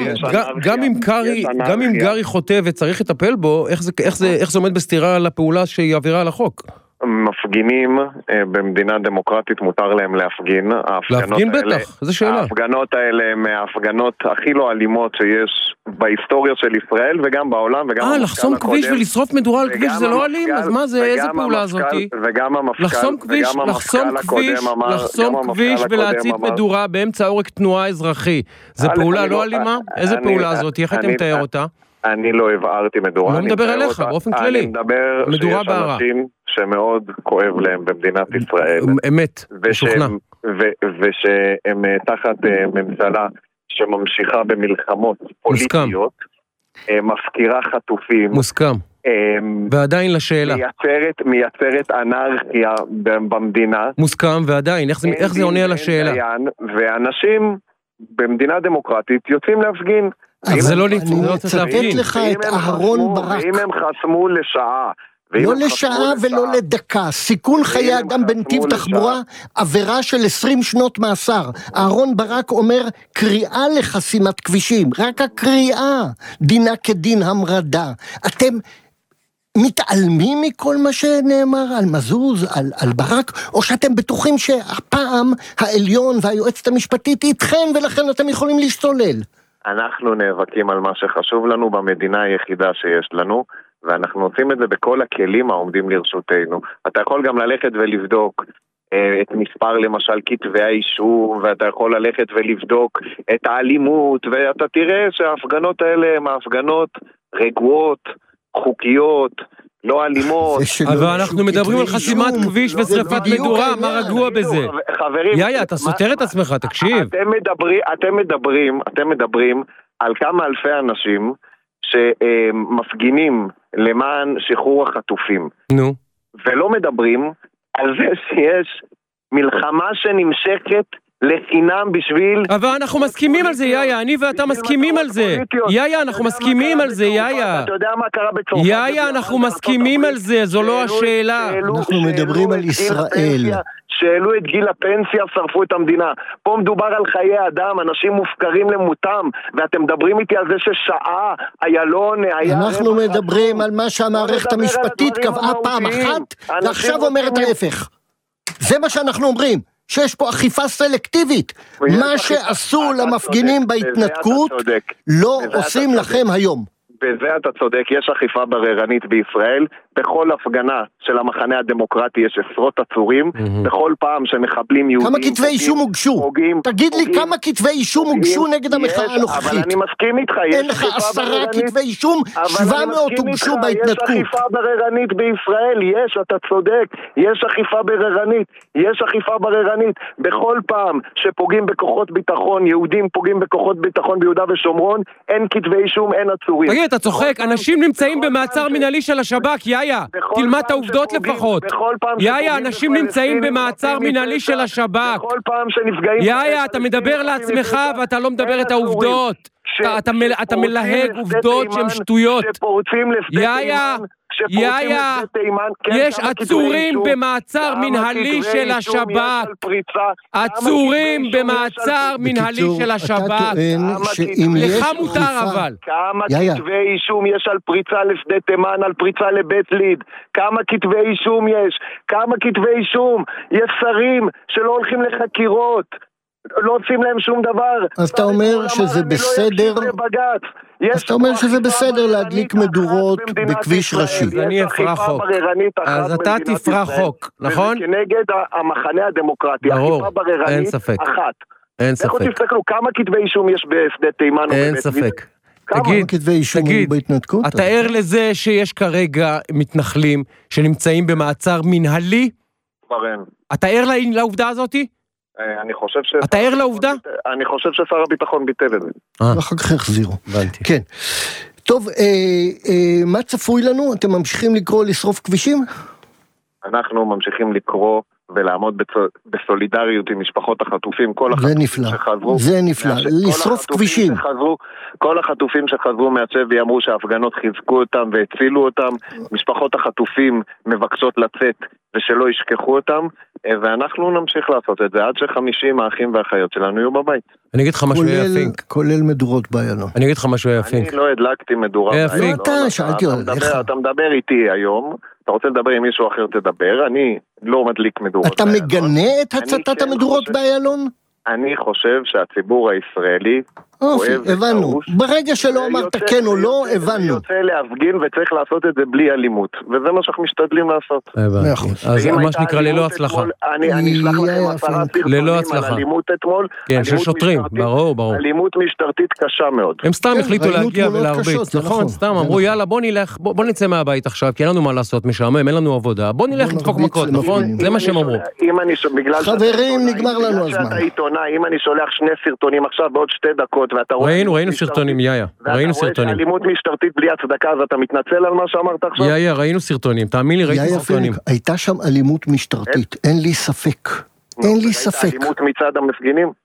גם אם גרי חוטא וצריך לטפל בו, איך זה עומד בסתירה לפעולה שהיא עבירה על החוק? מפגינים במדינה דמוקרטית מותר להם להפגין. להפגין בטח, זו שאלה. ההפגנות האלה הן מההפגנות הכי לא אלימות שיש בהיסטוריה של ישראל וגם בעולם. אה, לחסום כביש ולשרוף מדורה על כביש זה לא אלים? אז מה זה, איזה פעולה הזאת? וגם המפכ"ל, לחסום כביש, לחסום כביש, לחסום כביש ולהצית מדורה באמצע עורק תנועה אזרחי. זה פעולה לא אלימה? איזה פעולה הזאת? איך אתם מתאר אותה? אני לא הבערתי מדורה. לא מדבר עליך, באופן כללי. אני מדבר שיש אנשים שמאוד כואב להם במדינת ישראל. אמת, משוכנע. ושהם תחת ממשלה שממשיכה במלחמות פוליטיות, מפקירה חטופים. מוסכם. ועדיין לשאלה. מייצרת אנרכיה במדינה. מוסכם, ועדיין, איך זה עונה על השאלה? ואנשים במדינה דמוקרטית יוצאים להפגין. אז זה לא צריך להפגין. לך את אהרון ברק. ואם הם חסמו לשעה לא לשעה ולא לדקה, סיכון חיי אדם בנתיב תחבורה, עבירה של עשרים שנות מאסר. אהרון ברק אומר, קריאה לחסימת כבישים, רק הקריאה, דינה כדין המרדה. אתם מתעלמים מכל מה שנאמר על מזוז, על, על ברק, או שאתם בטוחים שהפעם העליון והיועצת המשפטית איתכם, ולכן אתם יכולים להשתולל? אנחנו נאבקים על מה שחשוב לנו במדינה היחידה שיש לנו, ואנחנו עושים את זה בכל הכלים העומדים לרשותנו. אתה יכול גם ללכת ולבדוק אה, את מספר למשל כתבי האישום, ואתה יכול ללכת ולבדוק את האלימות, ואתה תראה שההפגנות האלה הן ההפגנות רגועות, חוקיות, לא אלימות. אבל אנחנו מדברים על חסימת כביש ושריפת מדורה, מה רגוע בזה? יאיה, אתה סותר את עצמך, תקשיב. אתם מדברים, אתם מדברים, אתם מדברים על כמה אלפי אנשים שמפגינים למען שחרור החטופים. נו. ולא מדברים על זה שיש מלחמה שנמשכת לחינם בשביל... אבל אנחנו מסכימים על זה, יאיה, אני ואתה מסכימים על זה. יאיה, אנחנו מסכימים על זה, יאיה. אתה יודע מה קרה בצרפת? יאיה, אנחנו מסכימים על זה, זו לא השאלה. אנחנו מדברים על ישראל. שאלו את גיל הפנסיה, שרפו את המדינה. פה מדובר על חיי אדם, אנשים מופקרים למותם, ואתם מדברים איתי על זה ששעה, איילון, היה... אנחנו מדברים על מה שהמערכת המשפטית קבעה פעם אחת, ועכשיו אומרת ההפך. זה מה שאנחנו אומרים. שיש פה אכיפה סלקטיבית. מה שעשו למפגינים בהתנתקות לא עושים לכם היום. בזה אתה צודק, יש אכיפה בררנית בישראל, בכל הפגנה של המחנה הדמוקרטי יש עשרות עצורים, בכל פעם שמחבלים יהודים... כמה כתבי אישום הוגשו? תגיד לי כמה כתבי אישום הוגשו נגד המחאה הנוכחית. אבל אני מסכים איתך, אין לך עשרה כתבי אישום, שבע מאות הוגשו בהתנתקות. יש אכיפה בררנית בישראל, יש, אתה צודק, יש אכיפה בררנית, יש אכיפה בררנית, בכל פעם שפוגעים בכוחות ביטחון, יהודים פוגעים בכוחות ביטחון ביהודה ושומרון, אין כתבי אישום, אין עצורים. תגיד, אתה צוחק, אנשים נמצאים במעצר מנהלי של השב"כ, יאיה, תלמד את העובדות לפחות. יאיה, אנשים נמצאים במעצר מנהלי של השב"כ. יאיה, אתה מדבר לעצמך ואתה לא מדבר את העובדות. אתה מלהג עובדות שהן שטויות. יאיה, יאיה, יש עצורים במעצר מנהלי של השב"כ. עצורים במעצר מנהלי של השב"כ. לך מותר אבל. כמה כתבי אישום יש על פריצה לשדה תימן, על פריצה לבית ליד? כמה כתבי אישום יש? כמה כתבי אישום? יש שרים שלא הולכים לחקירות. לא עושים להם שום דבר. אז אתה אומר שזה בסדר, אז אתה אומר שזה בסדר להדליק מדורות בכביש ראשי. אז אני אפרח חוק. אז אתה תפרח חוק, נכון? כנגד המחנה הדמוקרטי. ברור, אין ספק. אחת. אין ספק. לכו תסתכלו כמה כתבי אישום יש בשדה תימן. אין ספק. תגיד, תגיד, אתה ער לזה שיש כרגע מתנחלים שנמצאים במעצר מנהלי? אתה ער לעובדה הזאתי? אני חושב ש... אתה ער לעובדה? אני חושב ששר הביטחון ביטל את זה. ואחר כך החזירו. כן. טוב, מה צפוי לנו? אתם ממשיכים לקרוא לשרוף כבישים? אנחנו ממשיכים לקרוא ולעמוד בסולידריות עם משפחות החטופים. זה נפלא. זה נפלא. לשרוף כבישים. כל החטופים שחזרו מהשבי אמרו שההפגנות חיזקו אותם והצילו אותם. משפחות החטופים מבקשות לצאת ושלא ישכחו אותם, ואנחנו נמשיך לעשות את זה עד שחמישים האחים והאחיות שלנו יהיו בבית. אני אגיד לך משהו היה פינק. כולל מדורות באיילון. אני אגיד לך משהו היה פינק. אני לא הדלקתי מדורה באיילון. אתה, שאלתי עליך. אתה מדבר איתי היום, אתה רוצה לדבר עם מישהו אחר תדבר, אני לא מדליק מדורות. אתה מגנה את הצתת המדורות באיילון? אני חושב שהציבור הישראלי אופי, הבנו. ברגע שלא אמרת כן או לא, הבנו. אני רוצה להפגין וצריך לעשות את זה בלי אלימות, וזה מה שאנחנו משתדלים לעשות. אז מה שנקרא ללא הצלחה. אני אשלח לכם עשרה סרטונים על אלימות אתמול. כן, של שוטרים, ברור, ברור. אלימות משטרתית קשה מאוד. הם סתם החליטו להגיע ולהרביץ, נכון? סתם אמרו יאללה בוא נלך, בוא נצא מהבית עכשיו, כי אין לנו מה לעשות משעמם, אין לנו עבודה, בוא נלך לדפוק מכות, נכון? זה מה שהם אמרו. חברים, נגמר לנו הזמן. אם אני שולח שני סרטונים עכשיו בעוד שתי דקות ואתה רואה... ראינו, ראינו סרטונים, יאיה. ראינו סרטונים. אלימות משטרתית בלי הצדקה, אז אתה מתנצל על מה שאמרת עכשיו? יאיה, ראינו סרטונים. תאמין לי, ראיתי סרטונים. הייתה שם אלימות משטרתית, אין לי ספק. אין לי ספק. אלימות מצד המפגינים?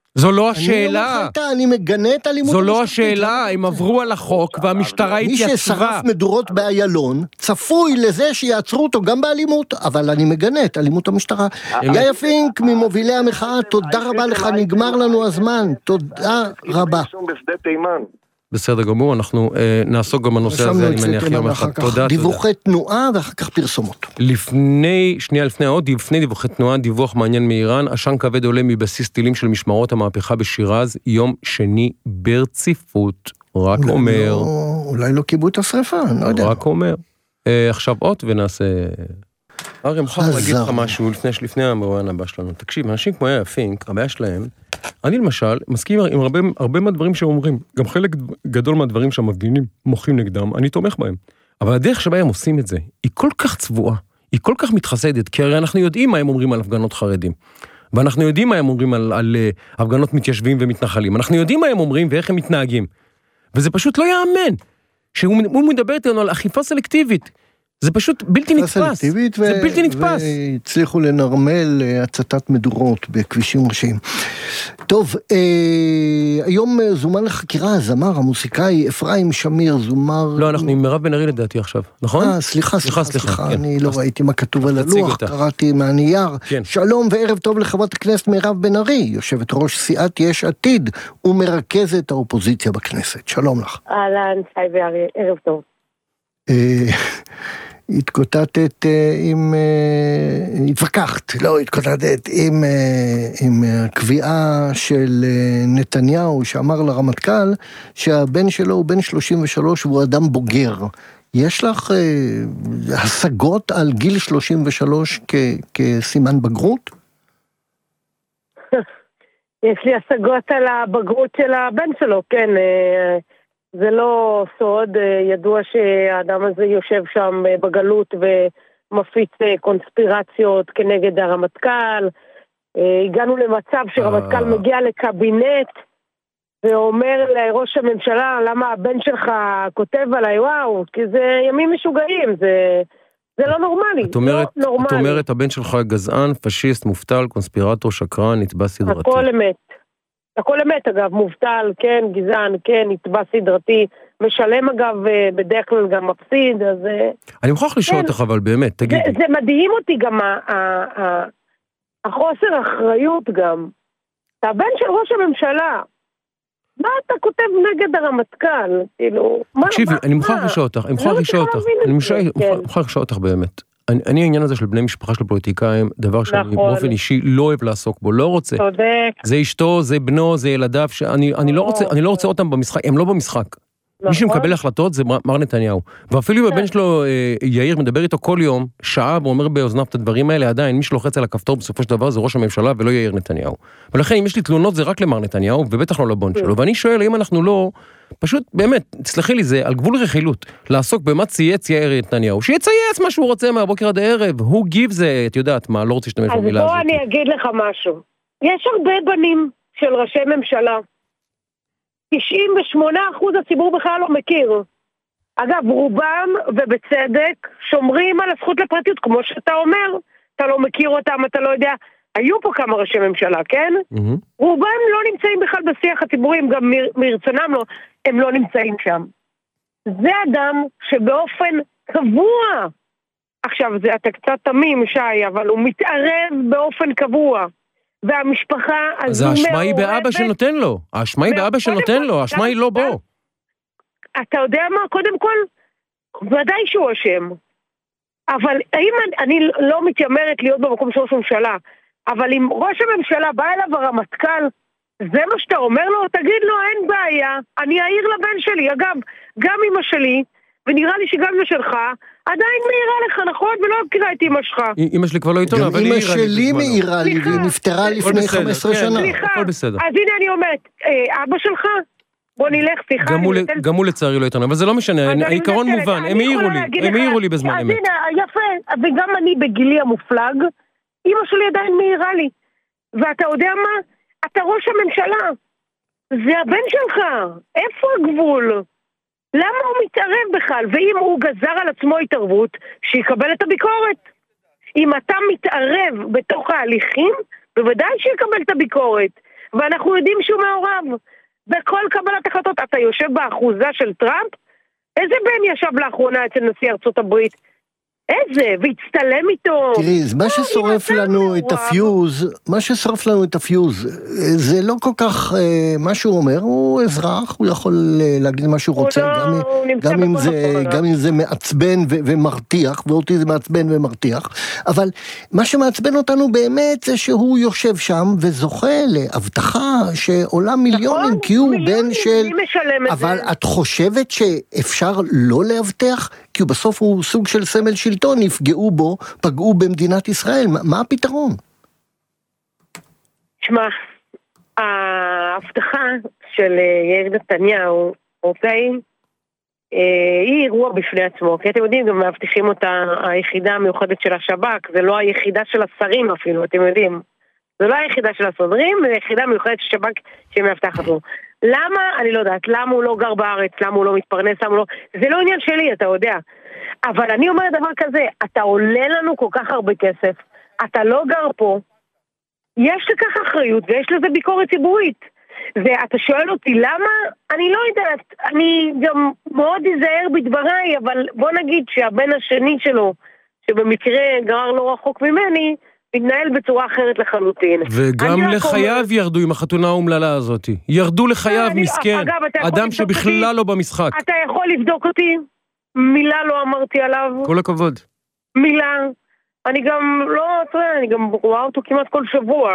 זו לא השאלה. אני מגנה את אלימות המשטרתית. זו לא השאלה, הם עברו על החוק והמשטרה התייצבה. מי ששרף מדורות באיילון, צפוי לזה שיעצרו אותו גם באלימות, אבל אני מגנה את אלימות המשטרה. יאיר פינק ממובילי המחאה, תודה רבה לך, נגמר לנו הזמן, תודה רבה. בסדר גמור, אנחנו אה, נעסוק גם בנושא הזה, אני מניח יום אחד. תודה, דיווחי תודה. תנועה ואחר כך פרסומות. לפני, שנייה לפני עוד, לפני דיווחי תנועה, דיווח מעניין מאיראן, עשן כבד עולה מבסיס טילים של משמרות המהפכה בשירז, יום שני ברציפות, רק אולי אומר. לא, אולי לא קיבו את השריפה, אני לא יודע. רק אומר. אה, עכשיו עוד ונעשה... הרי מוכרח להגיד לך משהו לפני, לפני המרואיין הבא שלנו. תקשיב, אנשים כמו יאיר פינק, הבעיה שלהם, אני למשל מסכים עם הרבה, הרבה מהדברים שאומרים, גם חלק גדול מהדברים שהמפגינים מוחים נגדם, אני תומך בהם. אבל הדרך שבה הם עושים את זה, היא כל כך צבועה, היא כל כך מתחסדת, כי הרי אנחנו יודעים מה הם אומרים על הפגנות חרדים, ואנחנו יודעים מה הם אומרים על, על uh, הפגנות מתיישבים ומתנחלים, אנחנו יודעים מה הם אומרים ואיך הם מתנהגים, וזה פשוט לא יאמן, שהוא מדבר איתנו על אכיפה סלקטיבית, זה פשוט בלתי נתפס, זה בלתי נתפס. והצליחו לנרמל הצתת מדורות בכבישים ראשיים. טוב, אה, היום זומן לחקירה הזמר, המוסיקאי אפרים שמיר, זומר... לא, אנחנו עם מירב בן ארי לדעתי עכשיו, נכון? אה, סליחה, סליחה, סליחה, סליחה, סליחה כן. אני לא ראיתי מה כתוב על הלוח, קראתי מהנייר. כן. שלום וערב טוב לחברת הכנסת מירב בן ארי, יושבת ראש סיעת יש עתיד, ומרכזת האופוזיציה בכנסת. שלום לך. אהלן, שי וארי, ערב טוב. אה... התקוטטת עם, התווכחת, לא התקוטטת עם, עם הקביעה של נתניהו שאמר לרמטכ"ל שהבן שלו הוא בן שלושים ושלוש והוא אדם בוגר. יש לך השגות על גיל שלושים ושלוש כ, כסימן בגרות? יש לי השגות על הבגרות של הבן שלו, כן. זה לא סוד, ידוע שהאדם הזה יושב שם בגלות ומפיץ קונספירציות כנגד הרמטכ"ל. הגענו למצב שרמטכ"ל מגיע לקבינט ואומר לראש הממשלה, למה הבן שלך כותב עליי, וואו, כי זה ימים משוגעים, זה, זה לא נורמלי. את אומרת, לא נורמלי. את אומרת, הבן שלך גזען, פשיסט, מובטל, קונספירטור, שקרן, נתבע סדרתי. הכל אמת. הכל אמת, אגב, מובטל, כן, גזען, כן, נתבע סדרתי, משלם, אגב, בדרך כלל גם מפסיד, אז... אני מוכרח לשאול אותך, אבל באמת, תגידי. זה, זה מדהים אותי גם, החוסר אחריות גם. אתה הבן של ראש הממשלה, מה אתה כותב נגד הרמטכ"ל? כאילו, מה... תקשיבי, אני מוכרח לשאול אותך, אני מוכרח לשאול אותך, אני מוכרח לשאול אותך באמת. אני, אני העניין הזה של בני משפחה של פוליטיקאים, דבר שאני נכון. באופן אישי לא אוהב לעסוק בו, לא רוצה. צודק. זה אשתו, זה בנו, זה ילדיו, שאני אני לא רוצה, אני לא רוצה אותם במשחק, הם לא במשחק. נכון. מי שמקבל החלטות זה מר נתניהו. ואפילו אם הבן שלו, יאיר, מדבר איתו כל יום, שעה, ואומר באוזניו את הדברים האלה, עדיין מי שלוחץ על הכפתור בסופו של דבר זה ראש הממשלה ולא יאיר נתניהו. ולכן אם יש לי תלונות זה רק למר נתניהו, ובטח לא לבון שלו. ואני שואל, האם אנחנו לא, פשוט באמת, תסלחי לי, זה על גבול רכילות, לעסוק במה צייץ יאיר נתניהו, שיצייץ מה שהוא רוצה מהבוקר עד הערב, הוא גיב זה, את יודעת מה, לא רוצה להשתמש במילה הזאת. אז בוא אני אגיד לך משהו. יש הרבה בנים של ראשי ממשלה. תשעים ושמונה אחוז הציבור בכלל לא מכיר. אגב, רובם, ובצדק, שומרים על הזכות לפרטיות, כמו שאתה אומר, אתה לא מכיר אותם, אתה לא יודע, היו פה כמה ראשי ממשלה, כן? Mm-hmm. רובם לא נמצאים בכלל בשיח הציבורי, הם גם מ- מרצונם לא, הם לא נמצאים שם. זה אדם שבאופן קבוע, עכשיו זה אתה קצת תמים, שי, אבל הוא מתערב באופן קבוע. והמשפחה אז האשמה היא באבא שנותן לו, האשמה היא באבא שנותן לו, האשמה היא לא בו. אתה יודע מה, קודם כל, ודאי שהוא אשם. אבל האם אני לא מתיימרת להיות במקום של ראש הממשלה, אבל אם ראש הממשלה בא אליו הרמטכ"ל, זה מה שאתה אומר לו, תגיד לו, אין בעיה, אני אעיר לבן שלי. אגב, גם אמא שלי, ונראה לי שגם אמא שלך, עדיין מעירה לך, נכון? ולא מכירה את אמא שלך. אמא שלי כבר לא איתנו, אבל אמא שלי מעירה לי, והיא נפטרה לפני חמש עשרה שנה. הכל בסדר. אז הנה אני אומרת, אבא שלך, בוא נלך, סליחה. גם הוא לצערי לא איתנו, אבל זה לא משנה, העיקרון מובן, הם העירו לי, הם העירו לי בזמן אמת. אז הנה, יפה, וגם אני בגילי המופלג, אמא שלי עדיין מעירה לי. ואתה יודע מה? אתה ראש הממשלה. זה הבן שלך. איפה הגבול? למה הוא מתערב בכלל? ואם הוא גזר על עצמו התערבות, שיקבל את הביקורת. אם אתה מתערב בתוך ההליכים, בוודאי שיקבל את הביקורת. ואנחנו יודעים שהוא מעורב. בכל קבלת החלטות, אתה יושב באחוזה של טראמפ? איזה בן ישב לאחרונה אצל נשיא ארצות הברית? איזה? והצטלם איתו. תראי, מה ששורף לנו את הפיוז, מה ששורף לנו את הפיוז, זה לא כל כך מה שהוא אומר, הוא אזרח, הוא יכול להגיד מה שהוא רוצה, גם אם זה מעצבן ומרתיח, ואותי זה מעצבן ומרתיח, אבל מה שמעצבן אותנו באמת זה שהוא יושב שם וזוכה להבטחה שעולה מיליונים, כי הוא בן של... אבל את חושבת שאפשר לא להבטח? כי בסוף הוא סוג של סמל שלטון, נפגעו בו, פגעו במדינת ישראל. מה, מה הפתרון? שמע, ההבטחה של יאיר נתניהו, אוקיי, היא אירוע בפני עצמו, כי אתם יודעים, גם מבטיחים אותה היחידה המיוחדת של השב"כ, זה לא היחידה של השרים אפילו, אתם יודעים. זה לא היחידה של הסודרים, זה היחידה המיוחדת של השב"כ שמבטחת לו. למה? אני לא יודעת. למה הוא לא גר בארץ? למה הוא לא מתפרנס? למה הוא לא... זה לא עניין שלי, אתה יודע. אבל אני אומרת דבר כזה, אתה עולה לנו כל כך הרבה כסף, אתה לא גר פה, יש לכך אחריות ויש לזה ביקורת ציבורית. ואתה שואל אותי למה? אני לא יודעת. אני גם מאוד אזהר בדבריי, אבל בוא נגיד שהבן השני שלו, שבמקרה גר לא רחוק ממני, מתנהל בצורה אחרת לחלוטין. וגם לחייו ירדו עם החתונה האומללה הזאת. ירדו לחייו מסכן. אדם שבכלל לא במשחק. אתה יכול לבדוק אותי? מילה לא אמרתי עליו. כל הכבוד. מילה. אני גם לא, תראה, אני גם רואה אותו כמעט כל שבוע.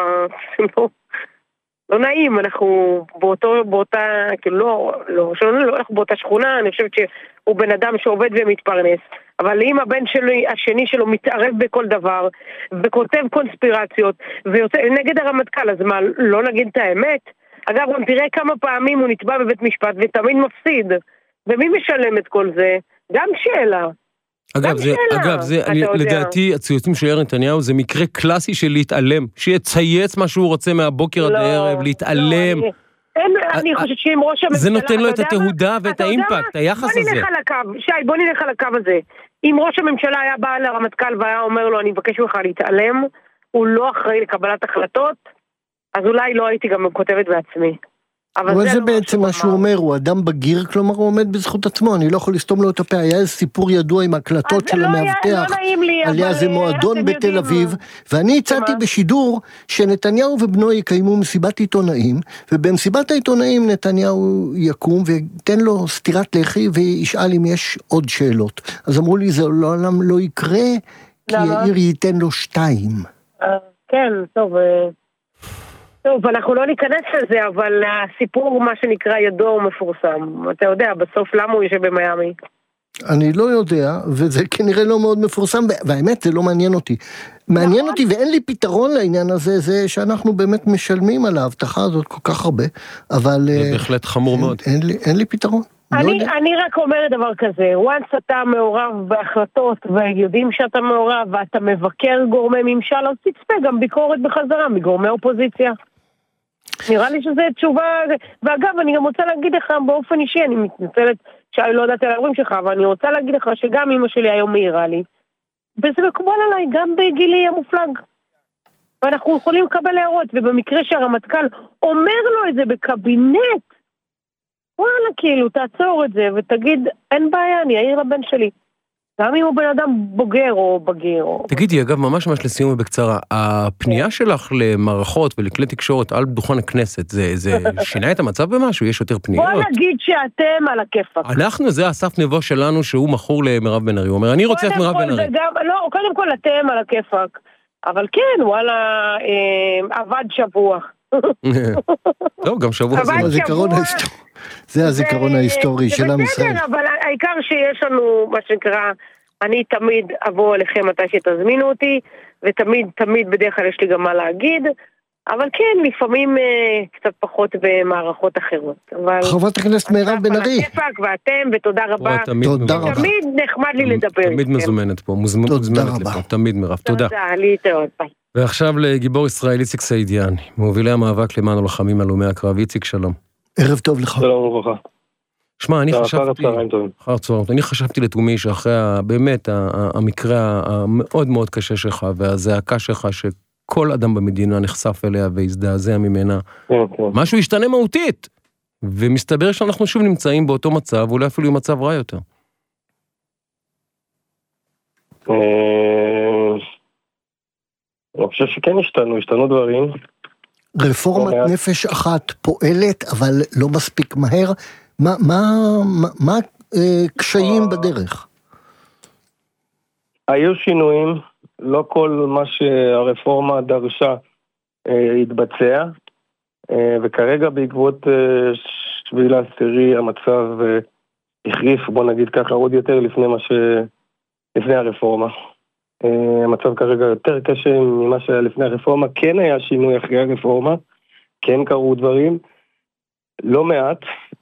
לא נעים, אנחנו באותו, באותה, כאילו לא, לא, לא, אנחנו באותה שכונה, אני חושבת שהוא בן אדם שעובד ומתפרנס. אבל אם הבן שלי, השני שלו מתערב בכל דבר, וכותב קונספירציות, ויוצא נגד הרמטכ"ל, אז מה, לא נגיד את האמת? אגב, גם תראה כמה פעמים הוא נתבע בבית משפט, ותמיד מפסיד. ומי משלם את כל זה? גם שאלה. אגב, זה, אגב, זה, אני, לדעתי, הציוצים של יאיר נתניהו זה מקרה קלאסי של להתעלם, שיצייץ מה שהוא רוצה מהבוקר עד הערב, להתעלם. לא, אני, אני חושבת שאם ראש הממשלה... זה נותן לו את התהודה ואת האימפקט, היחס הזה. בוא נלך על הקו, שי, בוא נלך על הקו הזה. אם ראש הממשלה היה בא לרמטכ"ל והיה אומר לו, אני מבקש ממך להתעלם, הוא לא אחראי לקבלת החלטות, אז אולי לא הייתי גם כותבת בעצמי. אבל זה בעצם מה שהוא אומר, הוא אדם בגיר, כלומר הוא עומד בזכות עצמו, אני לא יכול לסתום לו את הפה, היה איזה סיפור ידוע עם הקלטות של המאבטח, היה איזה מועדון בתל אביב, ואני הצעתי בשידור שנתניהו ובנו יקיימו מסיבת עיתונאים, ובמסיבת העיתונאים נתניהו יקום ויתן לו סתירת לחי וישאל אם יש עוד שאלות. אז אמרו לי, זה לעולם לא יקרה, כי יאיר ייתן לו שתיים. כן, טוב... טוב, אנחנו לא ניכנס לזה, אבל הסיפור, מה שנקרא ידוע הוא מפורסם. אתה יודע, בסוף למה הוא יושב במיימי? אני לא יודע, וזה כנראה לא מאוד מפורסם, והאמת זה לא מעניין אותי. מעניין אותי, ואין לי פתרון לעניין הזה, זה שאנחנו באמת משלמים על ההבטחה הזאת כל כך הרבה, אבל... זה בהחלט חמור מאוד. אין לי פתרון. אני רק אומרת דבר כזה, once אתה מעורב בהחלטות ויודעים שאתה מעורב ואתה מבקר גורמי ממשל, אז תצפה גם ביקורת בחזרה מגורמי אופוזיציה. נראה לי שזה תשובה, ואגב אני גם רוצה להגיד לך באופן אישי, אני מתנצלת שאני לא יודעת על ההורים שלך, אבל אני רוצה להגיד לך שגם אמא שלי היום מעירה לי, וזה מקובל עליי גם בגילי המופלג. ואנחנו יכולים לקבל הערות, ובמקרה שהרמטכ"ל אומר לו את זה בקבינט, וואלה, כאילו, תעצור את זה ותגיד, אין בעיה, אני אעיר לבן שלי. גם אם הוא בן אדם בוגר או בגיר. תגידי, אגב, ממש ממש לסיום ובקצרה, הפנייה שלך למערכות ולכלי תקשורת על דוכן הכנסת, זה שינה את המצב במשהו? יש יותר פניות? בוא נגיד שאתם על הכיפק. אנחנו, זה אסף נבו שלנו שהוא מכור למרב בן ארי. הוא אומר, אני רוצה את מרב בן ארי. לא, קודם כל אתם על הכיפק. אבל כן, וואלה, עבד שבוע. טוב, גם שבוע זה הזיכרון ההיסטורי. זה הזיכרון ההיסטורי של עם ישראל. בסדר, אבל העיקר שיש לנו, מה שנקרא, אני תמיד אבוא אליכם מתי שתזמינו אותי, ותמיד, תמיד בדרך כלל יש לי גם מה להגיד, אבל כן, לפעמים קצת פחות במערכות אחרות. חברת הכנסת מירב בן ארי. ואתם, ותודה רבה. תודה רבה. תמיד נחמד לי לדבר. תמיד מזומנת פה, מוזמנת לפה. תמיד מירב, תודה. תודה, להתראות, ביי. ועכשיו לגיבור ישראל איציק סעידיאן, מובילי המאבק למען הלוחמים הלומי הקרב. איציק, שלום. ערב טוב לך. שלום וברכה. שמע, אני חשבתי, אחר צהריים, אני חשבתי לתומי שאחרי באמת המקרה המאוד מאוד קשה שלך והזעקה שלך כל אדם במדינה נחשף אליה והזדעזע ממנה. כן, כן. משהו ישתנה מהותית, ומסתבר שאנחנו שוב נמצאים באותו מצב, ואולי אפילו מצב רע יותר. אני חושב שכן השתנו, השתנו דברים. רפורמת נפש אחת פועלת, אבל לא מספיק מהר. מה, מה, מה, מה קשיים בדרך? היו שינויים, לא כל מה שהרפורמה דרשה התבצע, וכרגע בעקבות שביל העשירי המצב החריף, בוא נגיד ככה, עוד יותר לפני מה ש... לפני הרפורמה. המצב כרגע יותר קשה ממה שהיה לפני הרפורמה. כן היה שינוי אחרי הרפורמה, כן קרו דברים, לא מעט,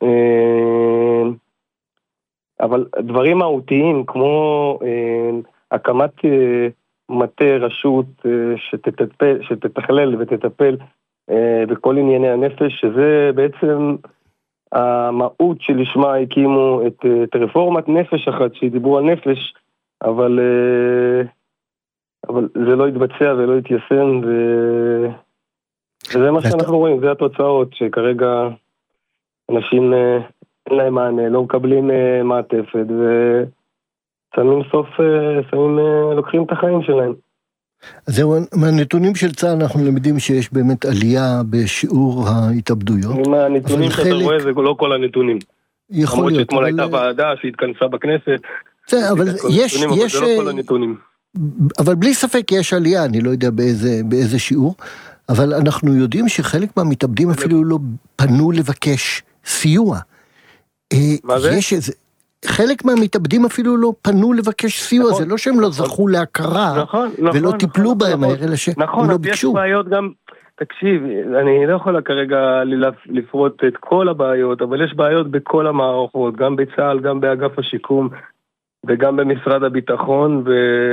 אבל דברים מהותיים כמו הקמת מטה רשות שתטפל, שתתכלל ותטפל בכל ענייני הנפש, שזה בעצם המהות שלשמה הקימו את, את רפורמת נפש אחת, שדיברו על נפש, אבל, אבל זה לא התבצע ולא התיישם, ו... וזה מה שאנחנו רואים, זה התוצאות, שכרגע אנשים אין להם מענה, לא מקבלים מעטפת, ושמים סוף, שמים, לוקחים את החיים שלהם. אז זהו, מהנתונים של צה"ל אנחנו למדים שיש באמת עלייה בשיעור ההתאבדויות. מהנתונים שאתה חלק... רואה זה לא כל הנתונים. יכול למרות להיות. שאתמול אבל... הייתה ועדה שהתכנסה בכנסת. זה, אבל יש... הנתונים, יש... אבל זה לא כל הנתונים. אבל בלי ספק יש עלייה, אני לא יודע באיזה, באיזה שיעור, אבל אנחנו יודעים שחלק מהמתאבדים אפילו לא פנו לבקש סיוע. מה זה? יש איזה... חלק מהמתאבדים אפילו לא פנו לבקש סיוע, נכון, זה לא שהם נכון, לא זכו להכרה, נכון, ולא נכון, טיפלו נכון, בהם, נכון, אלא שהם נכון, לא יש ביקשו. בעיות גם, תקשיב, אני לא יכולה כרגע לפרוט את כל הבעיות, אבל יש בעיות בכל המערכות, גם בצה"ל, גם באגף השיקום, וגם במשרד הביטחון,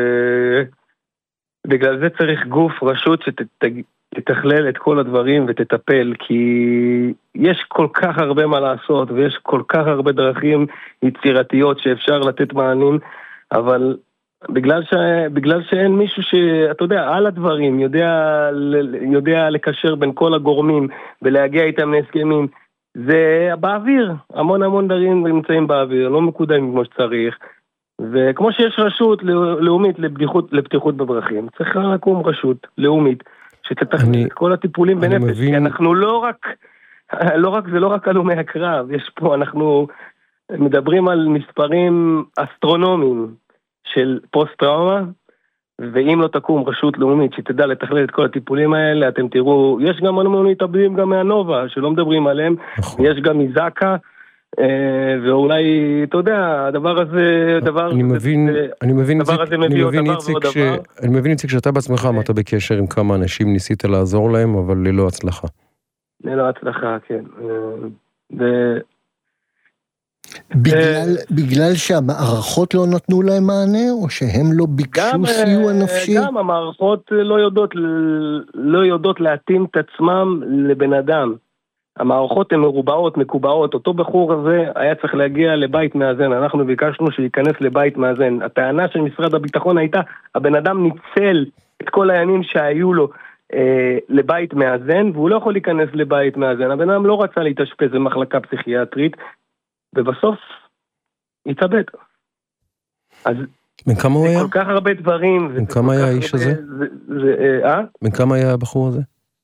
ובגלל זה צריך גוף, רשות שתתכלל את כל הדברים ותטפל, כי יש כל כך הרבה מה לעשות, ויש כל כך הרבה דרכים יצירתיות שאפשר לתת מענים, אבל בגלל, ש... בגלל שאין מישהו שאתה יודע, על הדברים, יודע, יודע לקשר בין כל הגורמים, ולהגיע איתם להסכמים, זה באוויר, המון המון דברים נמצאים באוויר, לא מקודמים כמו שצריך, וכמו שיש רשות לאומית לבטיחות, לבטיחות בדרכים, צריכה לקום רשות לאומית, שתתכנן את כל הטיפולים בנפש, מבין... כי אנחנו לא רק, לא רק, זה לא רק הלומי הקרב, יש פה, אנחנו מדברים על מספרים אסטרונומיים של פוסט-טראומה, ואם לא תקום רשות לאומית שתדע לתכלל את כל הטיפולים האלה, אתם תראו, יש גם המון מתאבדים גם מהנובה, שלא מדברים עליהם, יש גם מזקה, ואולי, אתה יודע, הדבר הזה, דבר אני מבין, אני מבין, הדבר הזה מביא עוד דבר ועוד דבר. אני מבין, איציק, שאתה בעצמך אמרת בקשר עם כמה אנשים, ניסית לעזור להם, אבל ללא הצלחה. ללא הצלחה, כן. ו... בגלל, בגלל שהמערכות לא נתנו להם מענה, או שהם לא ביקשו סיוע נפשי? גם המערכות לא יודעות, לא יודעות להתאים את עצמם לבן אדם. המערכות הן מרובעות, מקובעות. אותו בחור הזה היה צריך להגיע לבית מאזן. אנחנו ביקשנו שייכנס לבית מאזן. הטענה של משרד הביטחון הייתה, הבן אדם ניצל את כל הימים שהיו לו אה, לבית מאזן, והוא לא יכול להיכנס לבית מאזן. הבן אדם לא רצה להתאשפז במחלקה פסיכיאטרית, ובסוף התאבד. אז בן כמה הוא היה? כל כך הרבה דברים. בן כמה היה האיש הזה? בן כמה היה הבחור הזה?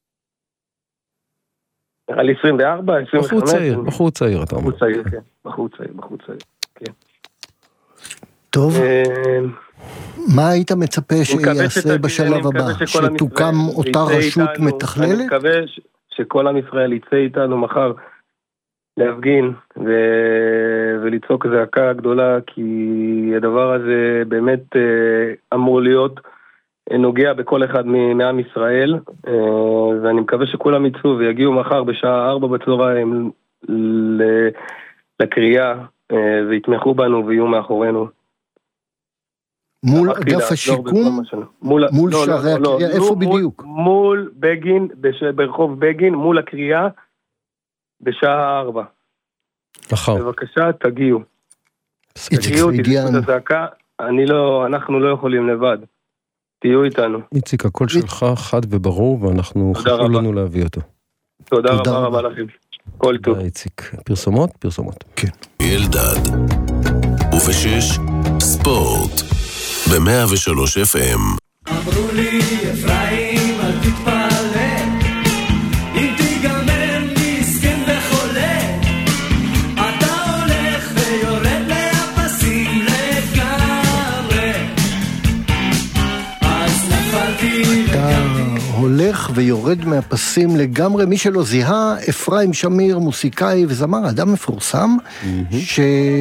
נראה לי עשרים וארבע, עשרים וחמש. בחור צעיר, בחור צעיר, אתה אומר. בחור צעיר, כן. בחור צעיר, בחור צעיר, כן. טוב. מה היית מצפה שיעשה בשלב הבא? שתוקם אותה רשות מתכללת? אני מקווה שכל עם ישראל יצא איתנו מחר להפגין ולצעוק זעקה גדולה, כי הדבר הזה באמת אמור להיות נוגע בכל אחד מעם ישראל, ואני מקווה שכולם יצאו ויגיעו מחר בשעה ארבע בצהריים לקריאה, ויתמכו בנו ויהיו מאחורינו. מול אגף השיקום? מול שערי הקריאה? איפה בדיוק? מול בגין, ברחוב בגין, מול הקריאה, בשעה ארבע. בבקשה, תגיעו. תגיעו, תגיעו את הזעקה, אנחנו לא יכולים לבד. תהיו איתנו. איציק, הקול שלך חד וברור, ואנחנו חשוב לנו להביא אותו. תודה רבה רבה לכם. כל טוב. איציק, פרסומות? פרסומות. כן. אלדד, ובשש, ספורט, ב-מאה ושלוש אף אם. אמרו לי, אפרים, אל תתפלא, אם תיגמר מסכן וחולה, אתה הולך ויורד מהפסים לגמרי, אז נפלתי לגמרי. הולך ויורד מהפסים לגמרי. מי שלא זיהה, אפרים שמיר, מוסיקאי וזמר, אדם מפורסם, ש...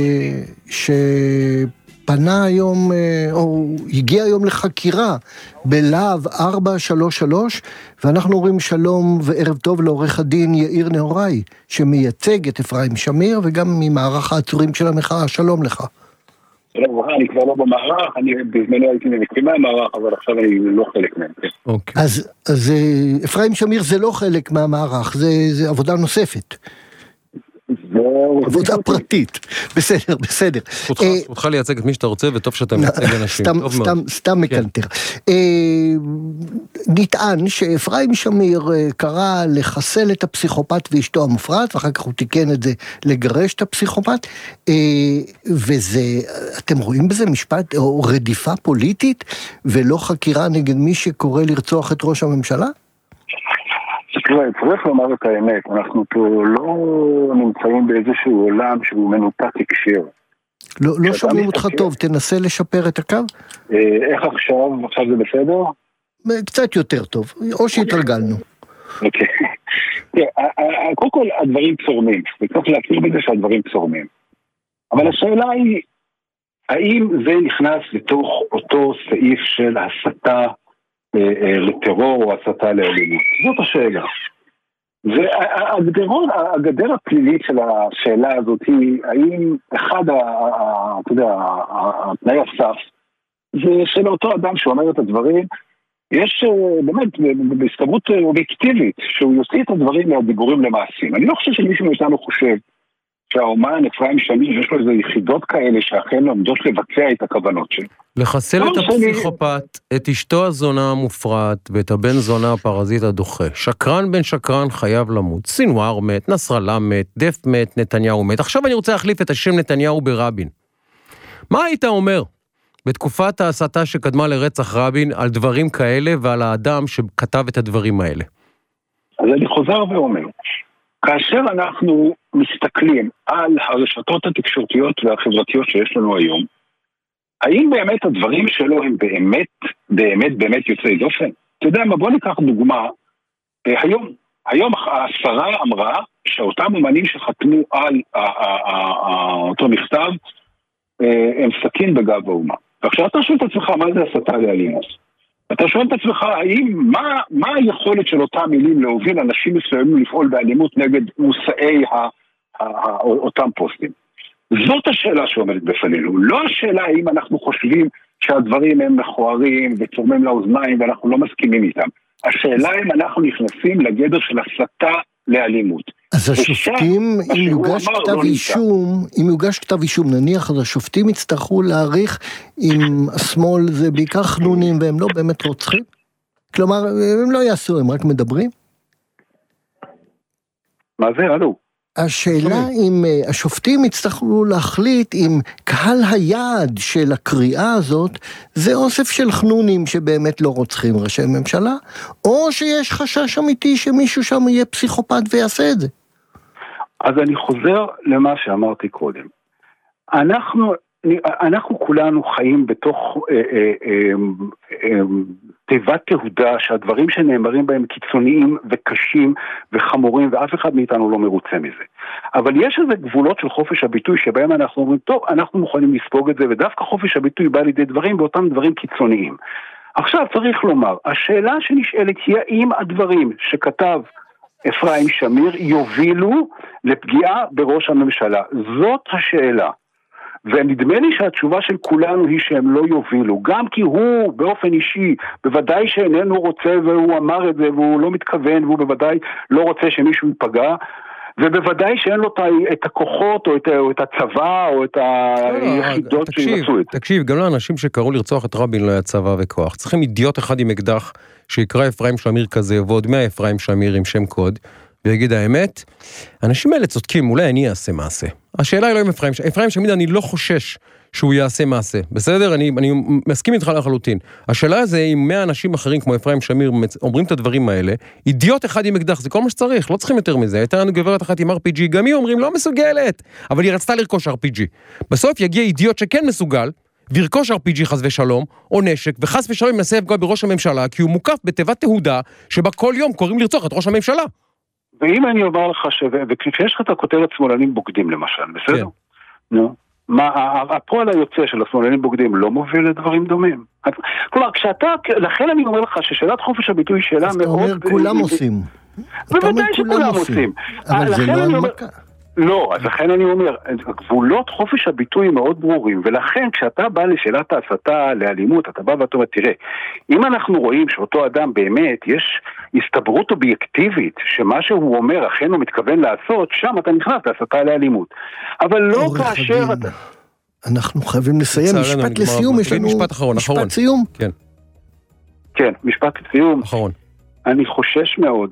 שפנה היום, או הגיע היום לחקירה בלהב ארבע שלוש שלוש, ואנחנו אומרים שלום וערב טוב לעורך הדין יאיר נהוראי, שמייצג את אפרים שמיר, וגם ממערך העצורים של המחאה. שלום לך. שלום, אני כבר לא במערך, אני בזמנו הייתי מבקרים מהמערך, אבל עכשיו אני לא חלק מהם. אוקיי. אז, אז אפרים שמיר זה לא חלק מהמערך, זה, זה עבודה נוספת. עבודה פרטית. בסדר, בסדר. זכותך לייצג את מי שאתה רוצה, וטוב שאתה מייצג אנשים. סתם מקנטר. נטען שאפרים שמיר קרא לחסל את הפסיכופת ואשתו המופרעת, ואחר כך הוא תיקן את זה לגרש את הפסיכופת, וזה, אתם רואים בזה משפט או רדיפה פוליטית, ולא חקירה נגד מי שקורא לרצוח את ראש הממשלה? תראה, צריך לומר את האמת, אנחנו פה לא נמצאים באיזשהו עולם שהוא מנותק הקשר. לא, לא שומעים אותך טוב, תנסה לשפר את הקו. איך עכשיו? עכשיו זה בסדר? קצת יותר טוב, או שהתרגלנו. אוקיי. קודם כל, הדברים צורמים, וצריך להכיר בזה שהדברים צורמים. אבל השאלה היא, האם זה נכנס לתוך אותו סעיף של הסתה לטרור או הסתה לאלימות? זאת השאלה. והגדר הפלילית של השאלה הזאת היא, האם אחד, אתה יודע, התנאי הסף, זה של אותו אדם שאומר את הדברים, יש באמת בהסתברות אובייקטיבית, שהוא יוציא את הדברים מהדיבורים למעשים. אני לא חושב שמישהו מאיתנו חושב שהאומן אפרים שמיר יש לו איזה יחידות כאלה שאכן עומדות לבצע את הכוונות שלו. לחסל את הפסיכופת, את אשתו הזונה המופרעת ואת הבן זונה הפרזית הדוחה. שקרן בן שקרן חייב למות. סינואר מת, נסראללה מת, דף מת, נתניהו מת. עכשיו אני רוצה להחליף את השם נתניהו ברבין. מה היית אומר בתקופת ההסתה שקדמה לרצח רבין על דברים כאלה ועל האדם שכתב את הדברים האלה? אז אני חוזר ואומר, כאשר אנחנו מסתכלים על הרשתות התקשורתיות והחברתיות שיש לנו היום, האם באמת הדברים שלו הם באמת, באמת, באמת יוצאי דופן? אתה יודע מה, בוא ניקח דוגמה, היום, היום השרה אמרה שאותם אומנים שחתמו על אותו מכתב, הם סכין בגב האומה. ועכשיו אתה שואל את עצמך, מה זה הסתה לאלימות? אתה שואל את עצמך, האם, מה, מה היכולת של אותם מילים להוביל אנשים מסוימים לפעול באלימות נגד מושאי ה, ה, ה, אותם פוסטים? זאת השאלה שעומדת בפנינו. לא השאלה האם אנחנו חושבים שהדברים הם מכוערים וצורמים לאוזניים ואנחנו לא מסכימים איתם. השאלה אם אנחנו נכנסים לגדר של הסתה לאלימות. אז השופטים, אם יוגש כתב אישום, אם יוגש כתב אישום, נניח, אז השופטים יצטרכו להעריך אם השמאל זה בעיקר חנונים והם לא באמת רוצחים? כלומר, הם לא יעשו, הם רק מדברים? מה זה? אלו? השאלה אם השופטים יצטרכו להחליט אם קהל היעד של הקריאה הזאת זה אוסף של חנונים שבאמת לא רוצחים ראשי ממשלה, או שיש חשש אמיתי שמישהו שם יהיה פסיכופת ויעשה את זה. אז אני חוזר למה שאמרתי קודם. אנחנו, אנחנו כולנו חיים בתוך אה, אה, אה, אה, תיבת תהודה שהדברים שנאמרים בהם קיצוניים וקשים וחמורים, ואף אחד מאיתנו לא מרוצה מזה. אבל יש איזה גבולות של חופש הביטוי שבהם אנחנו אומרים, טוב, אנחנו מוכנים לספוג את זה, ודווקא חופש הביטוי בא לידי דברים באותם דברים קיצוניים. עכשיו צריך לומר, השאלה שנשאלת היא האם הדברים שכתב אפרים שמיר יובילו לפגיעה בראש הממשלה. זאת השאלה. ונדמה לי שהתשובה של כולנו היא שהם לא יובילו, גם כי הוא באופן אישי בוודאי שאיננו רוצה, והוא אמר את זה והוא לא מתכוון, והוא בוודאי לא רוצה שמישהו ייפגע, ובוודאי שאין לו את הכוחות או את, או את הצבא או את היחידות שימצאו את זה. תקשיב, גם לאנשים שקראו לרצוח את רבין לא היה צבא וכוח. צריכים אידיוט אחד עם אקדח שיקרא אפרים שמיר כזה, ועוד מאה אפרים שמיר עם שם קוד, ויגיד האמת, האנשים האלה צודקים, אולי אני אעשה מעשה. השאלה היא לא עם אפרים, אפרים שמיר אני לא חושש שהוא יעשה מעשה, בסדר? אני, אני מסכים איתך לחלוטין. השאלה הזה, אם מאה אנשים אחרים כמו אפרים שמיר אומרים את הדברים האלה, אידיוט אחד עם אקדח, זה כל מה שצריך, לא צריכים יותר מזה. הייתה לנו גברת אחת עם אר פי ג'י, גם היא אומרים, לא מסוגלת, אבל היא רצתה לרכוש אר פי ג'י. בסוף יגיע אידיוט שכן מסוגל, וירכוש אר פי ג'י חס ושלום, או נשק, וחס ושלום ינסה לפגוע בראש הממשלה, כי הוא מוקף בתיבת תהודה, שבה כל יום קוראים לרצוח את ראש הממשלה. ואם אני אומר לך ש... וכשיש לך את הכותרת שמאלנים בוגדים למשל, בסדר? כן. נו. מה, הפועל היוצא של השמאלנים בוגדים לא מוביל לדברים דומים. כלומר, כשאתה, לכן אני אומר לך ששאלת חופש הביטוי היא שאלה מאוד... אתה אומר כולם עושים. בוודאי שכולם עושים. אבל זה לא הנמקה. לא, אז לכן אני אומר, גבולות חופש הביטוי הם מאוד ברורים, ולכן כשאתה בא לשאלת ההסתה, לאלימות, אתה בא ואתה אומר, תראה, אם אנחנו רואים שאותו אדם באמת, יש הסתברות אובייקטיבית, שמה שהוא אומר, אכן הוא מתכוון לעשות, שם אתה נכנס להסתה לאלימות. אבל לא כאשר... אנחנו חייבים לסיים, משפט לסיום, יש לנו... משפט אחרון, אחרון. משפט סיום? כן. כן, משפט סיום. אחרון. אני חושש מאוד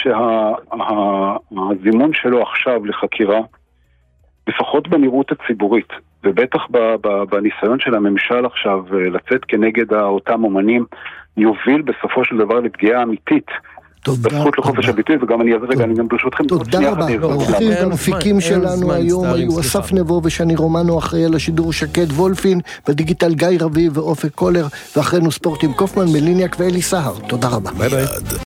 שהזימון שלו עכשיו לחקירה, לפחות בנראות הציבורית, ובטח בניסיון של הממשל עכשיו לצאת כנגד אותם אומנים, יוביל בסופו של דבר לפגיעה אמיתית. בזכות לחופש הביטוי, וגם אני אעזר רגע, אני גם ברשותכם. תודה רבה. האורחים והמפיקים שלנו היום היו אסף נבו ושני רומנו, אחראי על השידור שקד וולפין, בדיגיטל גיא רביב ואופק קולר, ואחרינו ספורט עם קופמן, מליניאק ואלי סהר. תודה רבה. ביי ביי.